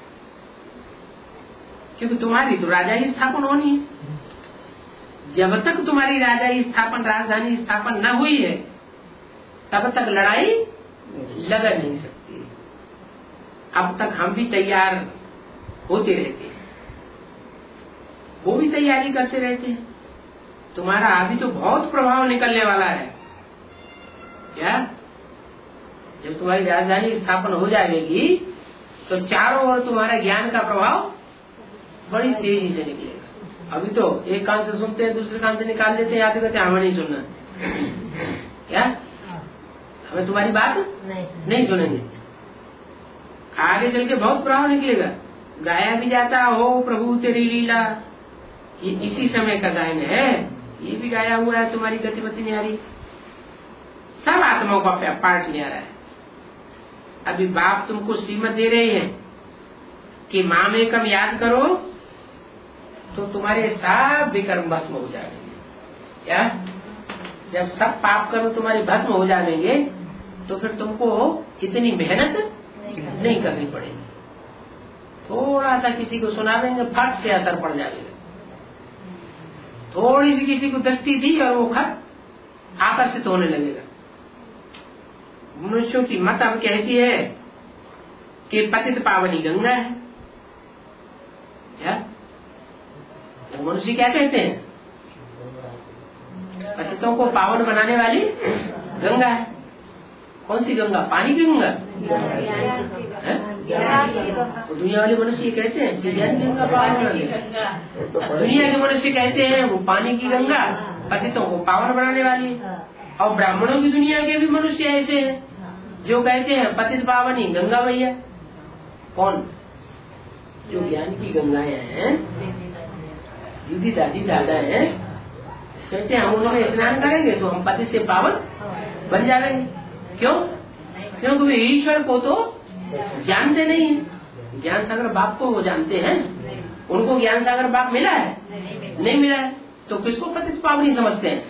क्योंकि तुम्हारी तो राजधानी स्थापन होनी है। जब तक तुम्हारी राजधानी स्थापन, राजधानी स्थापन न हुई है तब तक लड़ाई लग नहीं सकती। अब तक हम भी तैयार होते रहते हैं। तैयारी करते रहते हैं। तुम्हारा अभी तो बहुत प्रभाव निकलने वाला है। क्या जब तुम्हारी राजधानी स्थापन हो जाएगी तो चारों ओर तुम्हारा ज्ञान का प्रभाव बड़ी तेजी से निकलेगा। अभी तो एक कान से सुनते हैं, दूसरे कान से निकाल देते हैं, या तो कहते हैं हमें नहीं सुनना। क्या हमें तुम्हारी बात नहीं सुनेंगे। आगे चल के बहुत प्रभाव निकलेगा। गाया भी जाता हो प्रभु तेरी लीला, ये इसी समय का गायन है। ये भी गाया हुआ है, तुम्हारी गतिमति न्यारी। सब आत्माओं का पाठ न्यारा है। अभी बाप तुमको सीमत दे रहे हैं कि माँ में कम याद करो तो तुम्हारे सब विकर्म भस्म हो जाएंगे। क्या जब सब पाप कर्म तुम्हारे भस्म हो जाएंगे तो फिर तुमको इतनी मेहनत नहीं करनी पड़ेगी। थोड़ा सा किसी को सुनावेंगे, फट से असर पड़ जाएगा। थोड़ी सी किसी को दृष्टि दी और वो खत आकर्षित होने लगेगा। मनुष्यों की मत अब कहती है कि पतित पावनी गंगा है। क्या मनुष्य क्या कहते हैं? पतितों को पावन बनाने वाली गंगा है। कौन सी गंगा? पानी की गंगा? दुनिया वाले मनुष्य कहते हैं कि ज्ञान की गंगा पावन बनाने। दुनिया के मनुष्य कहते हैं वो पानी की गंगा पतितों को पावन बनाने वाली। और ब्राह्मणों की दुनिया के भी मनुष्य ऐसे हैं जो कहते हैं पतित पावनी गंगा मैया। कौन? जो ज्ञान की गंगाएं हैं, दीदी दादी दादा है, कहते हैं हम उन्होंने स्नान करेंगे तो हम पति से पावन बन जाएंगे। क्यों? क्योंकि वे ईश्वर को तो जानते नहीं है। ज्ञान सागर बाप को वो जानते हैं। उनको ज्ञान सागर बाप मिला है? नहीं मिला है। तो किसको पतित पावनी समझते हैं?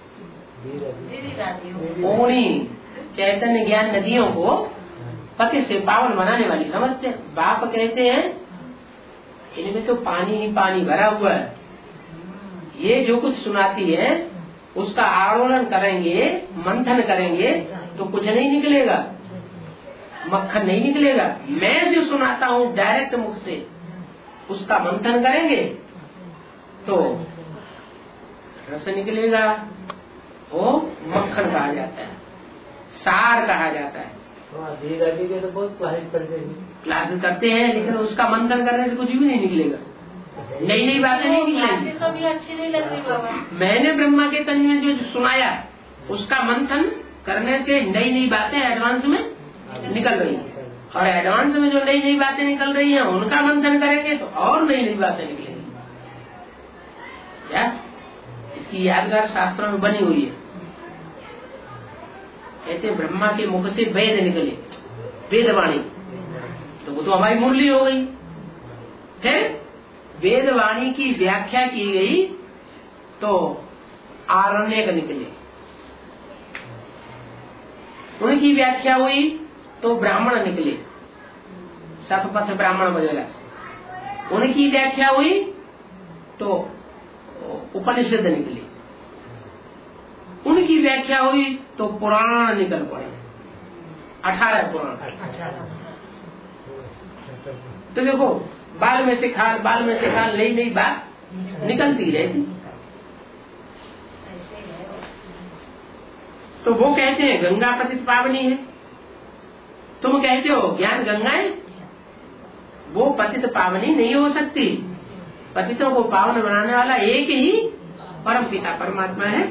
उन्हीं चैतन्य ज्ञान नदियों को पति से पावन बनाने वाली समझते हैं। बाप कहते हैं इनमें तो पानी ही पानी भरा हुआ है। ये जो कुछ सुनाती है उसका आरोलन करेंगे, मंथन करेंगे तो कुछ नहीं निकलेगा, मक्खन नहीं निकलेगा। मैं जो सुनाता हूँ डायरेक्ट मुख से, उसका मंथन करेंगे तो रस निकलेगा। वो मक्खन कहा जाता है, सार कहा जाता है। दादी के तो बहुत क्लासेस करते हैं, लेकिन उसका मंथन करने से कुछ भी नहीं निकलेगा। नई नई बातें नहीं निकलेंगी। तो भी अच्छी नहीं लगती बाबा। मैंने ब्रह्मा के तन में जो सुनाया उसका मंथन करने से नई नई बातें एडवांस में निकल रही है। और एडवांस में जो नई नई बातें निकल रही हैं उनका मंथन करेंगे तो और नई नई बातें निकलेंगी। क्या इसकी यादगार शास्त्रों में बनी हुई है। कहते ब्रह्मा के मुख से वेद निकले, वेदवाणी, तो वो तो हमारी मुरली हो गई। फिर वेदवाणी की व्याख्या की गई तो आरण्यक निकले, उनकी व्याख्या हुई तो ब्राह्मण निकले, शतपथ ब्राह्मण वगैरह। उनकी व्याख्या हुई तो उपनिषद निकले, उनकी व्याख्या हुई तो पुराण निकल पड़े, 18 पुराण। तो देखो बाल में से खाल नई नई बात निकलती रहती। तो वो कहते हैं गंगा पतित पावनी है, तुम कहते हो ज्ञान गंगा है। वो पतित पावनी नहीं हो सकती। पतितों को पावन बनाने वाला एक ही परम पिता परमात्मा है।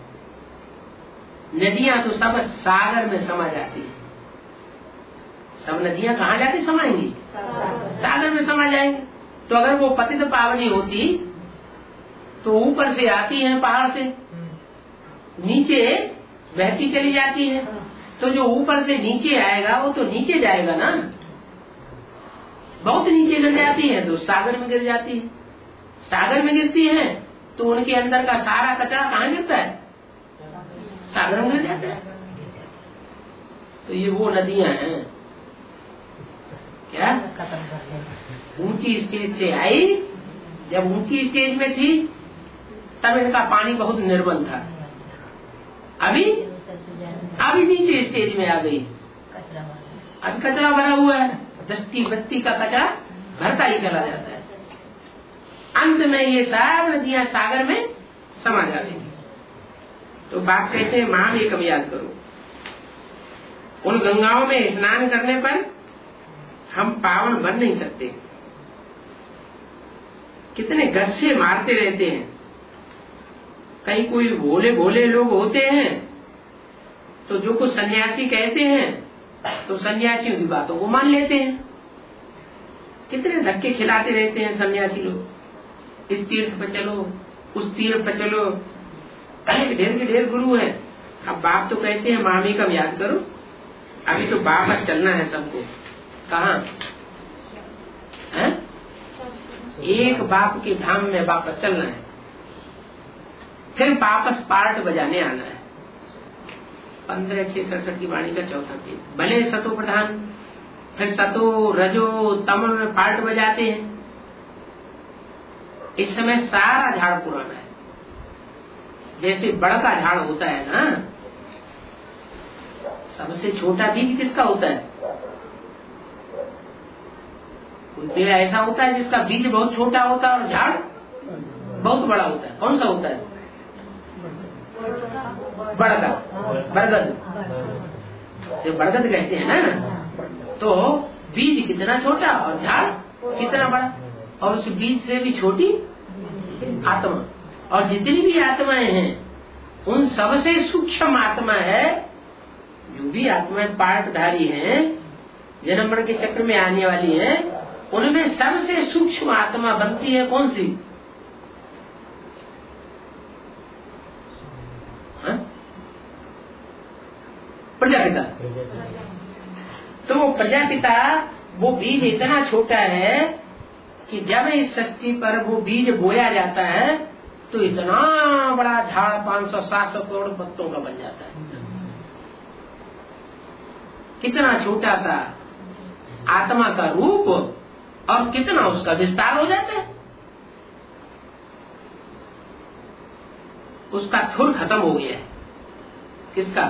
नदियां तो सब सागर में समा जाती है। सब नदियां कहाँ जाके समाएंगी? सागर में समा जाएंगे। तो अगर वो पतित पावनी होती तो ऊपर से आती है पहाड़ से, नीचे बहती चली जाती है। तो जो ऊपर से नीचे आएगा वो तो नीचे जाएगा ना, बहुत नीचे गिर जाती है तो सागर में गिर जाती है। सागर में गिरती है तो उनके अंदर का सारा कचरा कहाँ गिरता है? सागर में गिर जाता है। तो ये वो नदियां हैं क्या ऊंची स्टेज से आई। जब ऊंची स्टेज में थी तब इनका पानी बहुत निर्मल था। अभी नीचे स्टेज में आ गई, अभी कचरा भरा हुआ है। दस्ती बत्ती का कचरा भरता ही चला जाता है। अंत में ये सब नदियां सागर में समा जाएंगी। तो बाप कहते हैं माम एकम याद करो। उन गंगाओं में स्नान करने पर हम पावन बन नहीं सकते। कितने गस्से मारते रहते हैं। कहीं कोई भोले भोले लोग होते हैं तो जो कुछ सन्यासी कहते हैं तो सन्यासियों की बातों को मान लेते हैं। कितने धक्के खिलाते रहते हैं सन्यासी लोग। इस तीर्थ पर चलो, उस तीर्थ पर चलो, अनेक ढेर के ढेर गुरु हैं। अब बाप तो कहते हैं मामी का याद करो। अभी तो वापस चलना है सबको। कहाँ है? एक बाप के धाम में वापस चलना है। फिर वापस पार्ट बजाने आना है। 15/6/67 की वाणी का चौथा पेज। भले सतो प्रधान, फिर सतो रजो तम में पार्ट बजाते हैं। इस समय सारा झाड़ पुराना है। जैसे बड़का झाड़ होता है ना, सबसे छोटा बीज किसका होता है? कोई पेड़ ऐसा होता है जिसका बीज बहुत छोटा होता है और झाड़ बहुत बड़ा होता है। कौन सा होता है? बड़का, बरगद, जो बरगद कहते हैं ना। तो बीज कितना छोटा और झाड़ कितना बड़ा, और उस बीज से भी छोटी आत्मा। और जितनी भी आत्माएं हैं उन सबसे सूक्ष्म आत्मा है, जो भी आत्माएं पार्टधारी हैं, जन्म मरण के चक्र में आने वाली हैं, उनमें सबसे सूक्ष्म आत्मा बनती है कौन सी? प्रजापिता। तो वो प्रजापिता, वो बीज इतना छोटा है कि जब इस सृष्टि पर वो बीज बोया जाता है तो इतना बड़ा झाड़ 500-700 करोड़ पत्तों का बन जाता है। कितना छोटा सा आत्मा का रूप और कितना उसका विस्तार हो जाता है। उसका थुर खत्म हो गया है। किसका?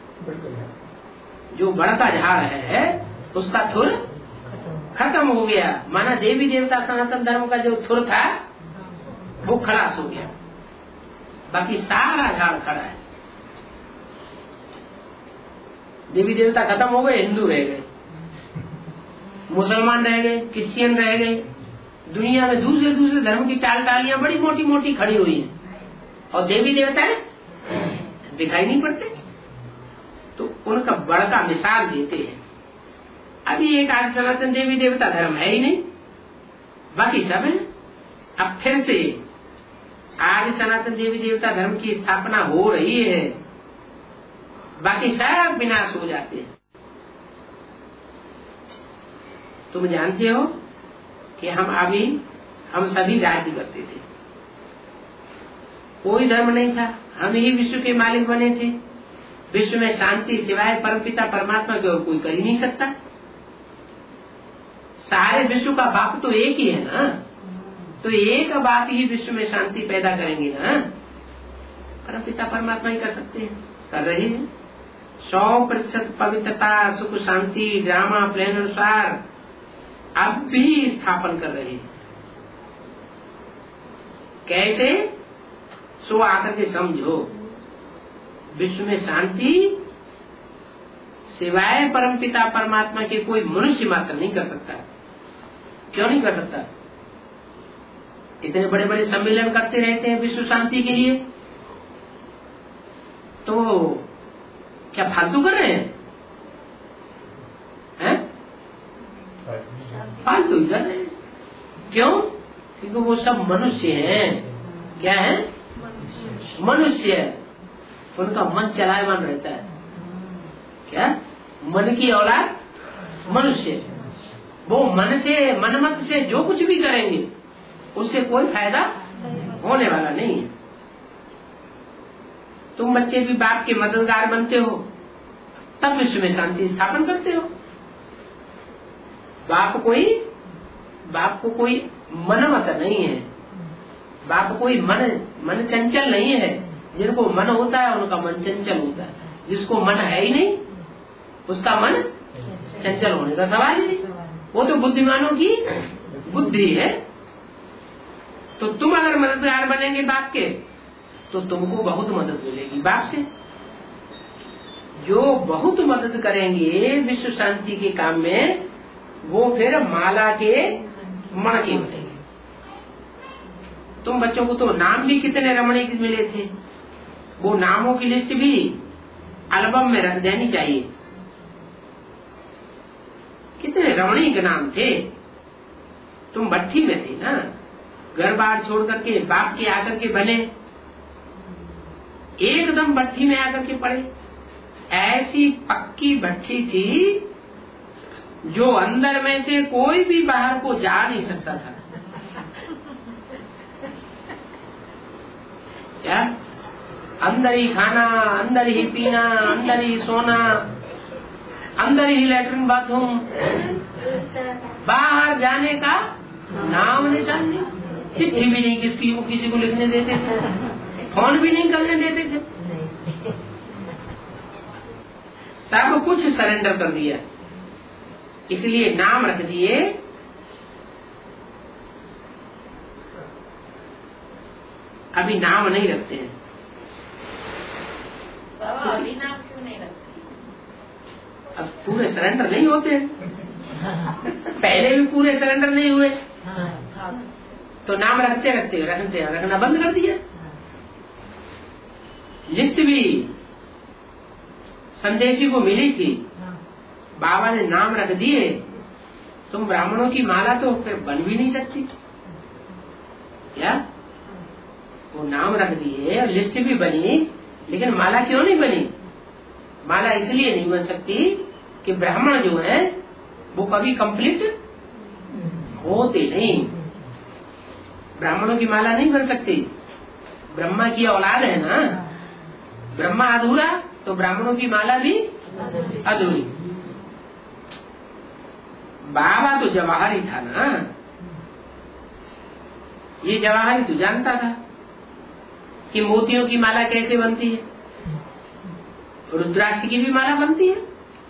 जो बड़का झाड़ है उसका थुर खत्म हो गया। माना देवी देवता सनातन धर्म का जो थुर था वो खलास हो गया। बाकी सारा झाड़ खड़ा है। देवी देवता खत्म हो गए, हिंदू रह गए, मुसलमान रह गए, क्रिश्चियन रह गए। दुनिया में दूसरे दूसरे धर्म की टालियां बड़ी मोटी मोटी खड़ी हुई हैं, और देवी देवता दिखाई नहीं पड़ते। तो उनका बड़का मिसाल देते हैं। अभी एक आज सनातन देवी देवता धर्म है ही नहीं, बाकी सब है। अब फिर से आज सनातन देवी देवता धर्म की स्थापना हो रही है, बाकी सब विनाश हो जाते हैं। तुम जानते हो कि हम सभी राज्य करते थे, कोई धर्म नहीं था, हम ही विश्व के मालिक बने थे। विश्व में शांति सिवाय परमपिता परमात्मा के और कोई कर ही नहीं सकता। सारे विश्व का बाप तो एक ही है ना, तो एक बाप ही विश्व में शांति पैदा करेंगे ना। परमपिता परमात्मा ही कर सकते हैं, कर रहे हैं। 100% पवित्रता, सुख, शांति ड्रामा प्लान अनुसार अब भी स्थापन कर रहे हैं। कैसे? सो आकर के समझो। विश्व में शांति सिवाय परमपिता परमात्मा के कोई मनुष्य मात्र नहीं कर सकता। क्यों नहीं कर सकता? इतने बड़े बड़े सम्मेलन करते रहते हैं विश्व शांति के लिए, तो क्या फालतू कर रहे हैं? फालतू ही कर रहे हैं। क्यों? क्योंकि वो सब मनुष्य हैं। क्या है? मनुष्य है। उनका मन चलायमान रहता है। क्या? मन की औलाद मनुष्य। वो मनमत से जो कुछ भी करेंगे उससे कोई फायदा होने वाला नहीं है। तुम बच्चे भी बाप के मददगार बनते हो, तब विश्व में शांति स्थापन करते हो। बाप को कोई मनमत नहीं है। बाप कोई मन चंचल नहीं है। जिनको मन होता है उनका मन चंचल होता है। जिसको मन है ही नहीं उसका मन चंचल होने का सवाल ही नहीं। वो तो बुद्धिमानों की बुद्धि है। तो तुम अगर मददगार बनेंगे बाप के तो तुमको बहुत मदद मिलेगी बाप से। जो बहुत मदद करेंगे विश्व शांति के काम में वो फिर माला के मणके होते हैं। तुम बच्चों को तो नाम भी कितने रमणीक मिले थे, वो नामों की लिस्ट भी एल्बम में रख देनी चाहिए। कितने रमणीक नाम थे। तुम भट्टी में थे ना, घर बार छोड़ करके बाप के आकर के बने, एकदम भट्टी में आकर के पड़े। ऐसी पक्की भट्टी थी जो अंदर में से कोई भी बाहर को जा नहीं सकता था। क्या? अंदर ही खाना, अंदर ही पीना, अंदर ही सोना, अंदर ही लैट्रिन बाथरूम, बाहर जाने का नाम निशान नहीं। चिट्ठी भी नहीं किसी को लिखने देते थे, फोन भी नहीं करने देते थे। सब कुछ सरेंडर कर दिया, इसलिए नाम रख दिए अभी नाम नहीं रखते हैं। बाबा अभी नाम क्यों नहीं रखते? अब पूरे सरेंडर नहीं होते, पहले भी पूरे सरेंडर नहीं हुए तो नाम रखना बंद कर दिया। लिस्ट भी संदेशी को मिली थी, बाबा ने नाम रख दिए। तुम ब्राह्मणों की माला तो फिर बन भी नहीं सकती। क्या? वो नाम रख दिए और लिस्ट भी बनी, लेकिन माला क्यों नहीं बनी? माला इसलिए नहीं बन सकती कि ब्राह्मण जो है वो कभी कंप्लीट होते नहीं। ब्राह्मणों की माला नहीं बन सकती। ब्रह्मा की औलाद है ना, ब्रह्मा अधूरा तो ब्राह्मणों की माला भी अधूरी। बाबा तो जवाहरी था ना, ये जवाहरी तो जानता था कि मोतियों की माला कैसे बनती है, रुद्राक्ष की भी माला बनती है।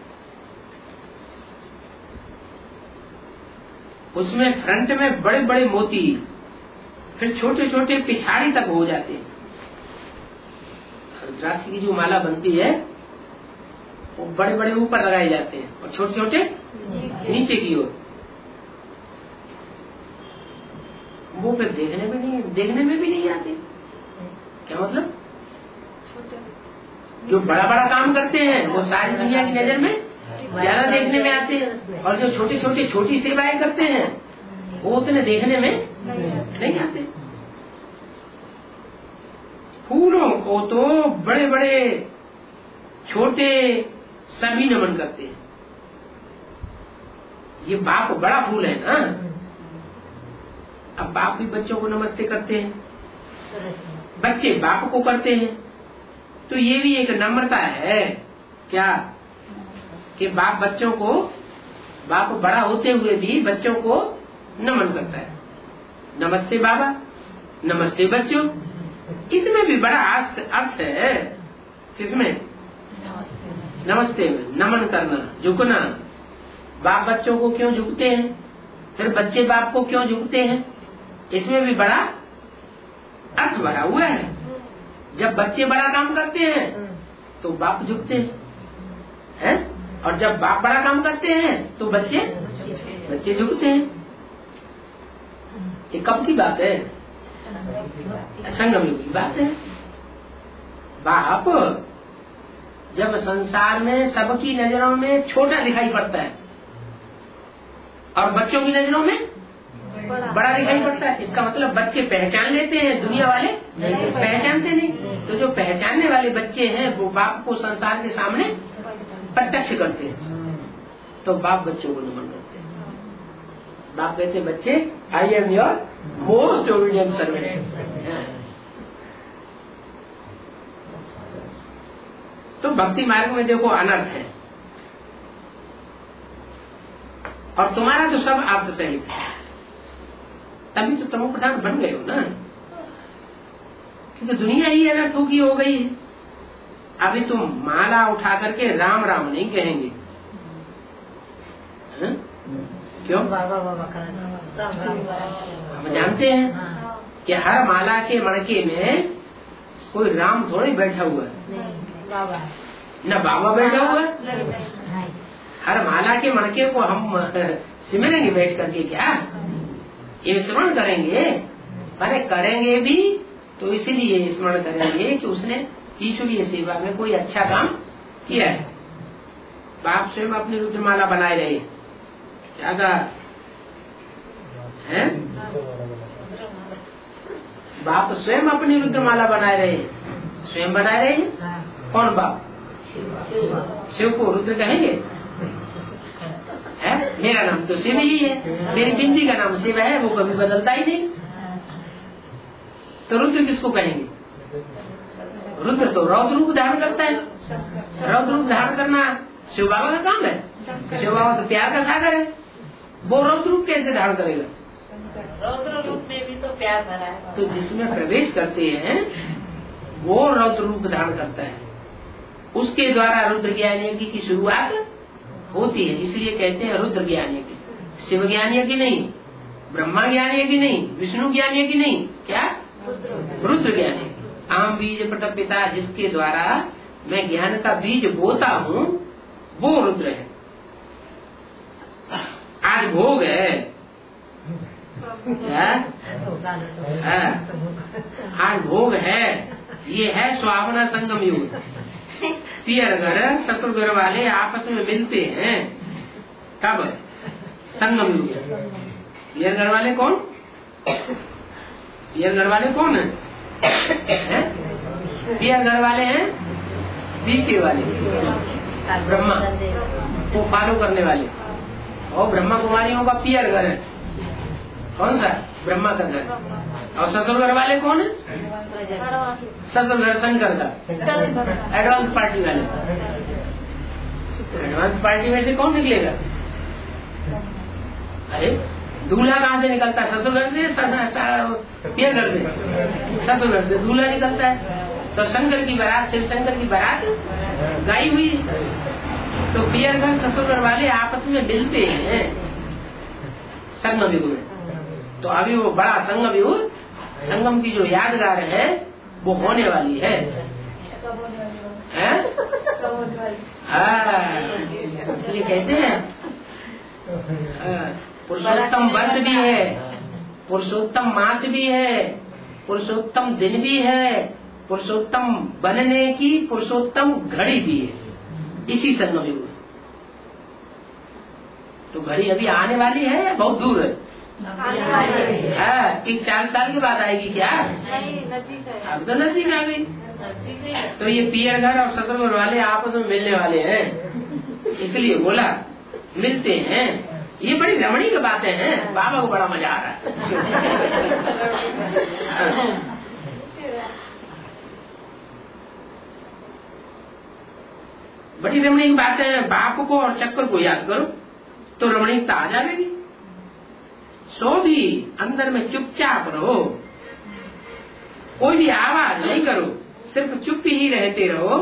उसमें फ्रंट में बड़े बड़े मोती, फिर छोटे छोटे पिछाड़ी तक हो जाते हैं। रुद्राक्ष की जो माला बनती है वो बड़े बड़े ऊपर लगाए जाते हैं और छोटे छोटे नीचे की ओर। वो फिर देखने में भी नहीं आते। क्या मतलब? जो बड़ा बड़ा काम करते हैं वो सारी दुनिया की नजर में ज्यादा देखने में आते हैं, और जो छोटी सेवाएं करते हैं वो उतने देखने में नहीं आते। फूलों को तो बड़े बड़े छोटे सभी नमन करते हैं। ये बाप बड़ा फूल है ना। अब बाप भी बच्चों को नमस्ते करते हैं, बच्चे बाप को करते हैं, तो ये भी एक नम्रता है। क्या? कि बाप बच्चों को, बाप बड़ा होते हुए भी बच्चों को नमन करता है। नमस्ते बाबा, नमस्ते बच्चों। इसमें भी बड़ा अर्थ है। किसमें? नमस्ते में नमन करना, झुकना। बाप बच्चों को क्यों झुकते हैं, फिर बच्चे बाप को क्यों झुकते हैं, इसमें भी बड़ा अर्थ भरा हुआ है। जब बच्चे बड़ा काम करते हैं तो बाप झुकते हैं, और जब बाप बड़ा काम करते हैं तो बच्चे झुकते हैं। ये कब की बात है? संगम युग की बात है। बाप जब संसार में सबकी नजरों में छोटा दिखाई पड़ता है और बच्चों की नजरों में बड़ा दिखाई पड़ता है, इसका मतलब बच्चे पहचान लेते हैं, दुनिया वाले पहचानते नहीं। तो जो पहचानने वाले बच्चे हैं वो बाप को संसार के सामने प्रत्यक्ष करते हैं, तो बाप बच्चों को नमन करते हैं। बाप कहते हैं, बच्चे I am your most obedient servant. तो भक्ति मार्ग में देखो अनर्थ है, और तुम्हारा तो सब आप तो सही है, तभी तो तमो प्रधान बन गए हो ना। क्योंकि दुनिया ही अनर्थ होगी हो गई है। अभी तुम माला उठा करके राम राम नहीं कहेंगे, क्यों? बाबा हम जानते हैं कि हर माला के मणके में कोई राम थोड़ी बैठा हुआ है, न बाबा बैठा हुआ है। हर माला के मणके को हम सिमरेंगे बैठ करके क्या? ये स्मरण करेंगे, अरे करेंगे भी तो इसीलिए स्मरण करेंगे कि उसने ईश्वरीय सेवा में कोई अच्छा काम किया है। बाप स्वयं अपनी रुद्रमाला बनाए रहे, क्या कहा है? बाप स्वयं अपनी रुद्रमाला बनाए रहे, स्वयं बनाए रहे। कौन बाप? शिव को रुद्र कहेंगे? है? मेरा नाम तो शिव ही है, मेरी बिंदी का नाम शिव है, वो कभी बदलता ही नहीं। तो रुद्र किसको कहेंगे? रुद्र तो रौद्र रूप धारण करता है। रौद्र रूप धारण करना शिव बाबा का काम है। शिव बाबा तो प्यार का सागर है, वो रौद्र रूप कैसे धारण करेगा? रौद्र रूप में भी तो प्यार भरा है। तो जिसमें प्रवेश करते हैं वो रौद्र रूप धारण करता है, उसके द्वारा रुद्र ज्ञान यज्ञ की शुरुआत होती है। इसलिए कहते हैं रुद्र ज्ञान यज्ञ, शिव ज्ञान यज्ञ नहीं, ब्रह्मा ज्ञान यज्ञ नहीं, विष्णु ज्ञान यज्ञ नहीं, क्या? रुद्र ज्ञान यज्ञ। आम बीज पट पिता, जिसके द्वारा मैं ज्ञान का बीज बोता हूँ, वो रुद्र है। आज भोग है क्या? आज भोग है, ये है स्वावना संगम युग। पियर घर ससुर घर वाले आपस में मिलते हैं, कब? संगम युग। पियर घर वाले कौन? पियर घर वाले कौन है? पियर घर वाले हैं बीके वाले, ब्रह्मा को फॉलो करने वाले, और ब्रह्मा कुमारियों का पियर घर है। कौन सा? ब्रह्मा का घर। और ससुर घर वाले कौन है? ससुर घर शंकर का, एडवांस पार्टी वाले। एडवांस पार्टी में से कौन निकलेगा? अरे दूल्हा कहाँ से निकलता है? ससुर घर से, पियर घर से। ससुर घर से दूल्हा निकलता है, तो शंकर की बारात, शिव शंकर की बारात गाई हुई। तो पियर घर ससुर घर वाले आपस में मिलते हैं संगम युग में। तो अभी वो बड़ा संगम युग, संगम की जो यादगार है वो होने वाली है। इसलिए कहते हैं पुरुषोत्तम वर्ष भी है, पुरुषोत्तम मास भी है, पुरुषोत्तम दिन भी है, पुरुषोत्तम बनने की पुरुषोत्तम घड़ी भी है इसी संगम युग। तो घड़ी अभी आने वाली है या बहुत दूर है? 4 साल के बाद आएगी क्या? अब तो नजदीक आ गई। तो ये पियर घर और ससुर घर वाले आपस में मिलने वाले हैं, इसलिए बोला मिलते हैं। ये बड़ी रमणीय की बातें हैं, बाबा को बड़ा मजा आ रहा है। बड़ी रमणीय की बातें हैं। बाप को और चक्कर को याद करो तो रमणीयता आ जाएगी। सो भी अंदर में चुपचाप रहो, कोई भी आवाज नहीं करो, सिर्फ चुप ही रहते रहो।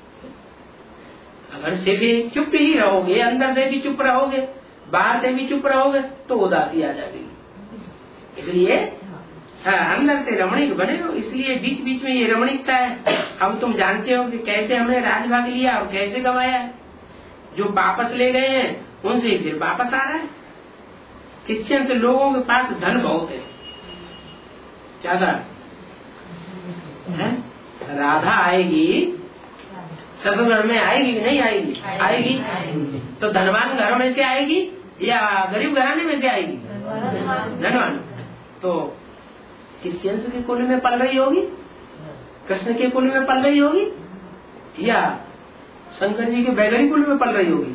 अगर सिर्फ चुप ही रहोगे, अंदर से भी चुप रहोगे, बाहर से भी चुप रहोगे, तो उदासी आ जाएगी। इसलिए अंदर से रमणीक बने रहो। इसलिए बीच बीच में ये रमणीकता है। अब तुम जानते हो कि कैसे हमने राजभाग लिया और कैसे गवाया। जो वापस ले गए हैं उनसे फिर वापस आ रहा है। क्रिश्चियन से लोगों के पास धन बहुत है, ज्यादा है। राधा आएगी ससुर घर में, आएगी कि नहीं आएगी? आएगी। तो धनवान घर में से आएगी या गरीब घराने में से आएगी? धनवान। तो क्रिश्चियन के कुल में पल रही होगी, कृष्ण के कुल में पल रही होगी, या शंकर जी के बैगरी कुल में पल रही होगी?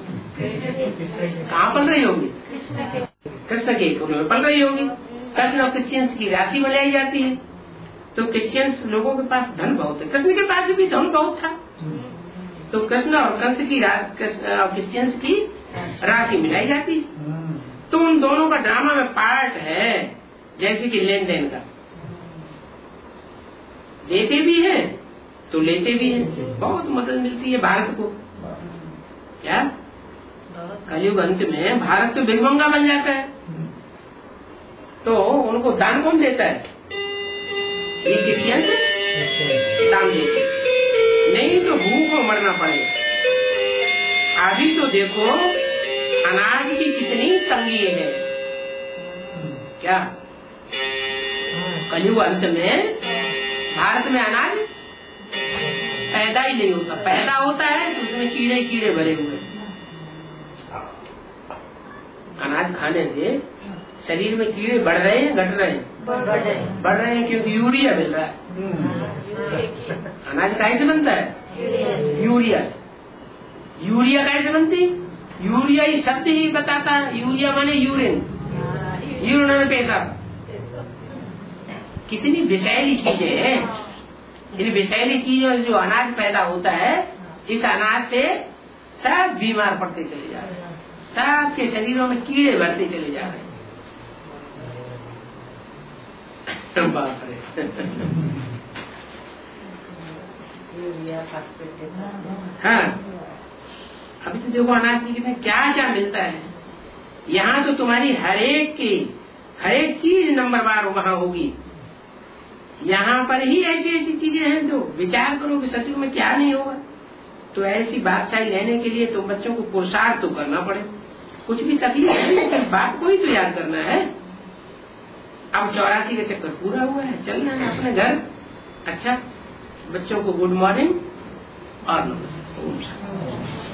कहाँ पल रही होगी? कृष्ण के कुल में पल रही होगी। कृष्ण और क्रिश्चियंस की राशि बनाई जाती है। तो क्रिश्चियंस लोगों के पास धन बहुत है, कृष्ण के पास भी धन बहुत था। तो कृष्ण और कंस की क्रिश्चियंस की राशि मिलाई जाती है। तो उन दोनों का ड्रामा में पार्ट है, जैसे कि लेन देन का। देते भी हैं तो लेते भी हैं। बहुत मदद मिलती है भारत को। क्या कलयुग अंत में भारत तो भिखमंगा बन जाता है, तो उनको दान कौन देता है? ये डिफिशियंस दाम देते, नहीं तो भूख को मरना पड़ेगा। अभी तो देखो अनाज की कितनी तंगी है, क्या कलयुग अंत में भारत में अनाज पैदा ही नहीं होता, पैदा होता है तो उसमें कीड़े कीड़े भरे हुए। अनाज खाने से शरीर में कीड़े बढ़ रहे हैं घट रहे हैं? बढ़ रहे हैं, क्योंकि यूरिया मिल रहा है। अनाज काहे से बनता है? यूरिया। यूरिया काहे से बनती? यूरिया ही शब्द ही बताता है, यूरिया माने यूरिन, यूरिन में पेशाब। कितनी विषैली चीजें हैं। इन विषैली चीजों से जो अनाज पैदा होता है, इस अनाज से सब बीमार पड़ते चले जा रहे हैं, सबके शरीरों में कीड़े भरते चले जा रहे हैं। बाप रे। हाँ, अभी तो देखो अनाज की कितने क्या क्या मिलता है। यहाँ तो तुम्हारी हर एक चीज नंबरवार वहाँ होगी। यहाँ पर ही ऐसी ऐसी चीजें हैं जो विचार करो कि सच में क्या नहीं होगा। तो ऐसी बादशाही लेने के लिए तो बच्चों को पुरुषार्थ तो करना पड़े, कुछ भी तकलीफ है लेकिन बात को ही तो याद करना है। अब 84 का चक्कर पूरा हुआ है, चलना है अपने घर। अच्छा, बच्चों को गुड मॉर्निंग और नमस्ते।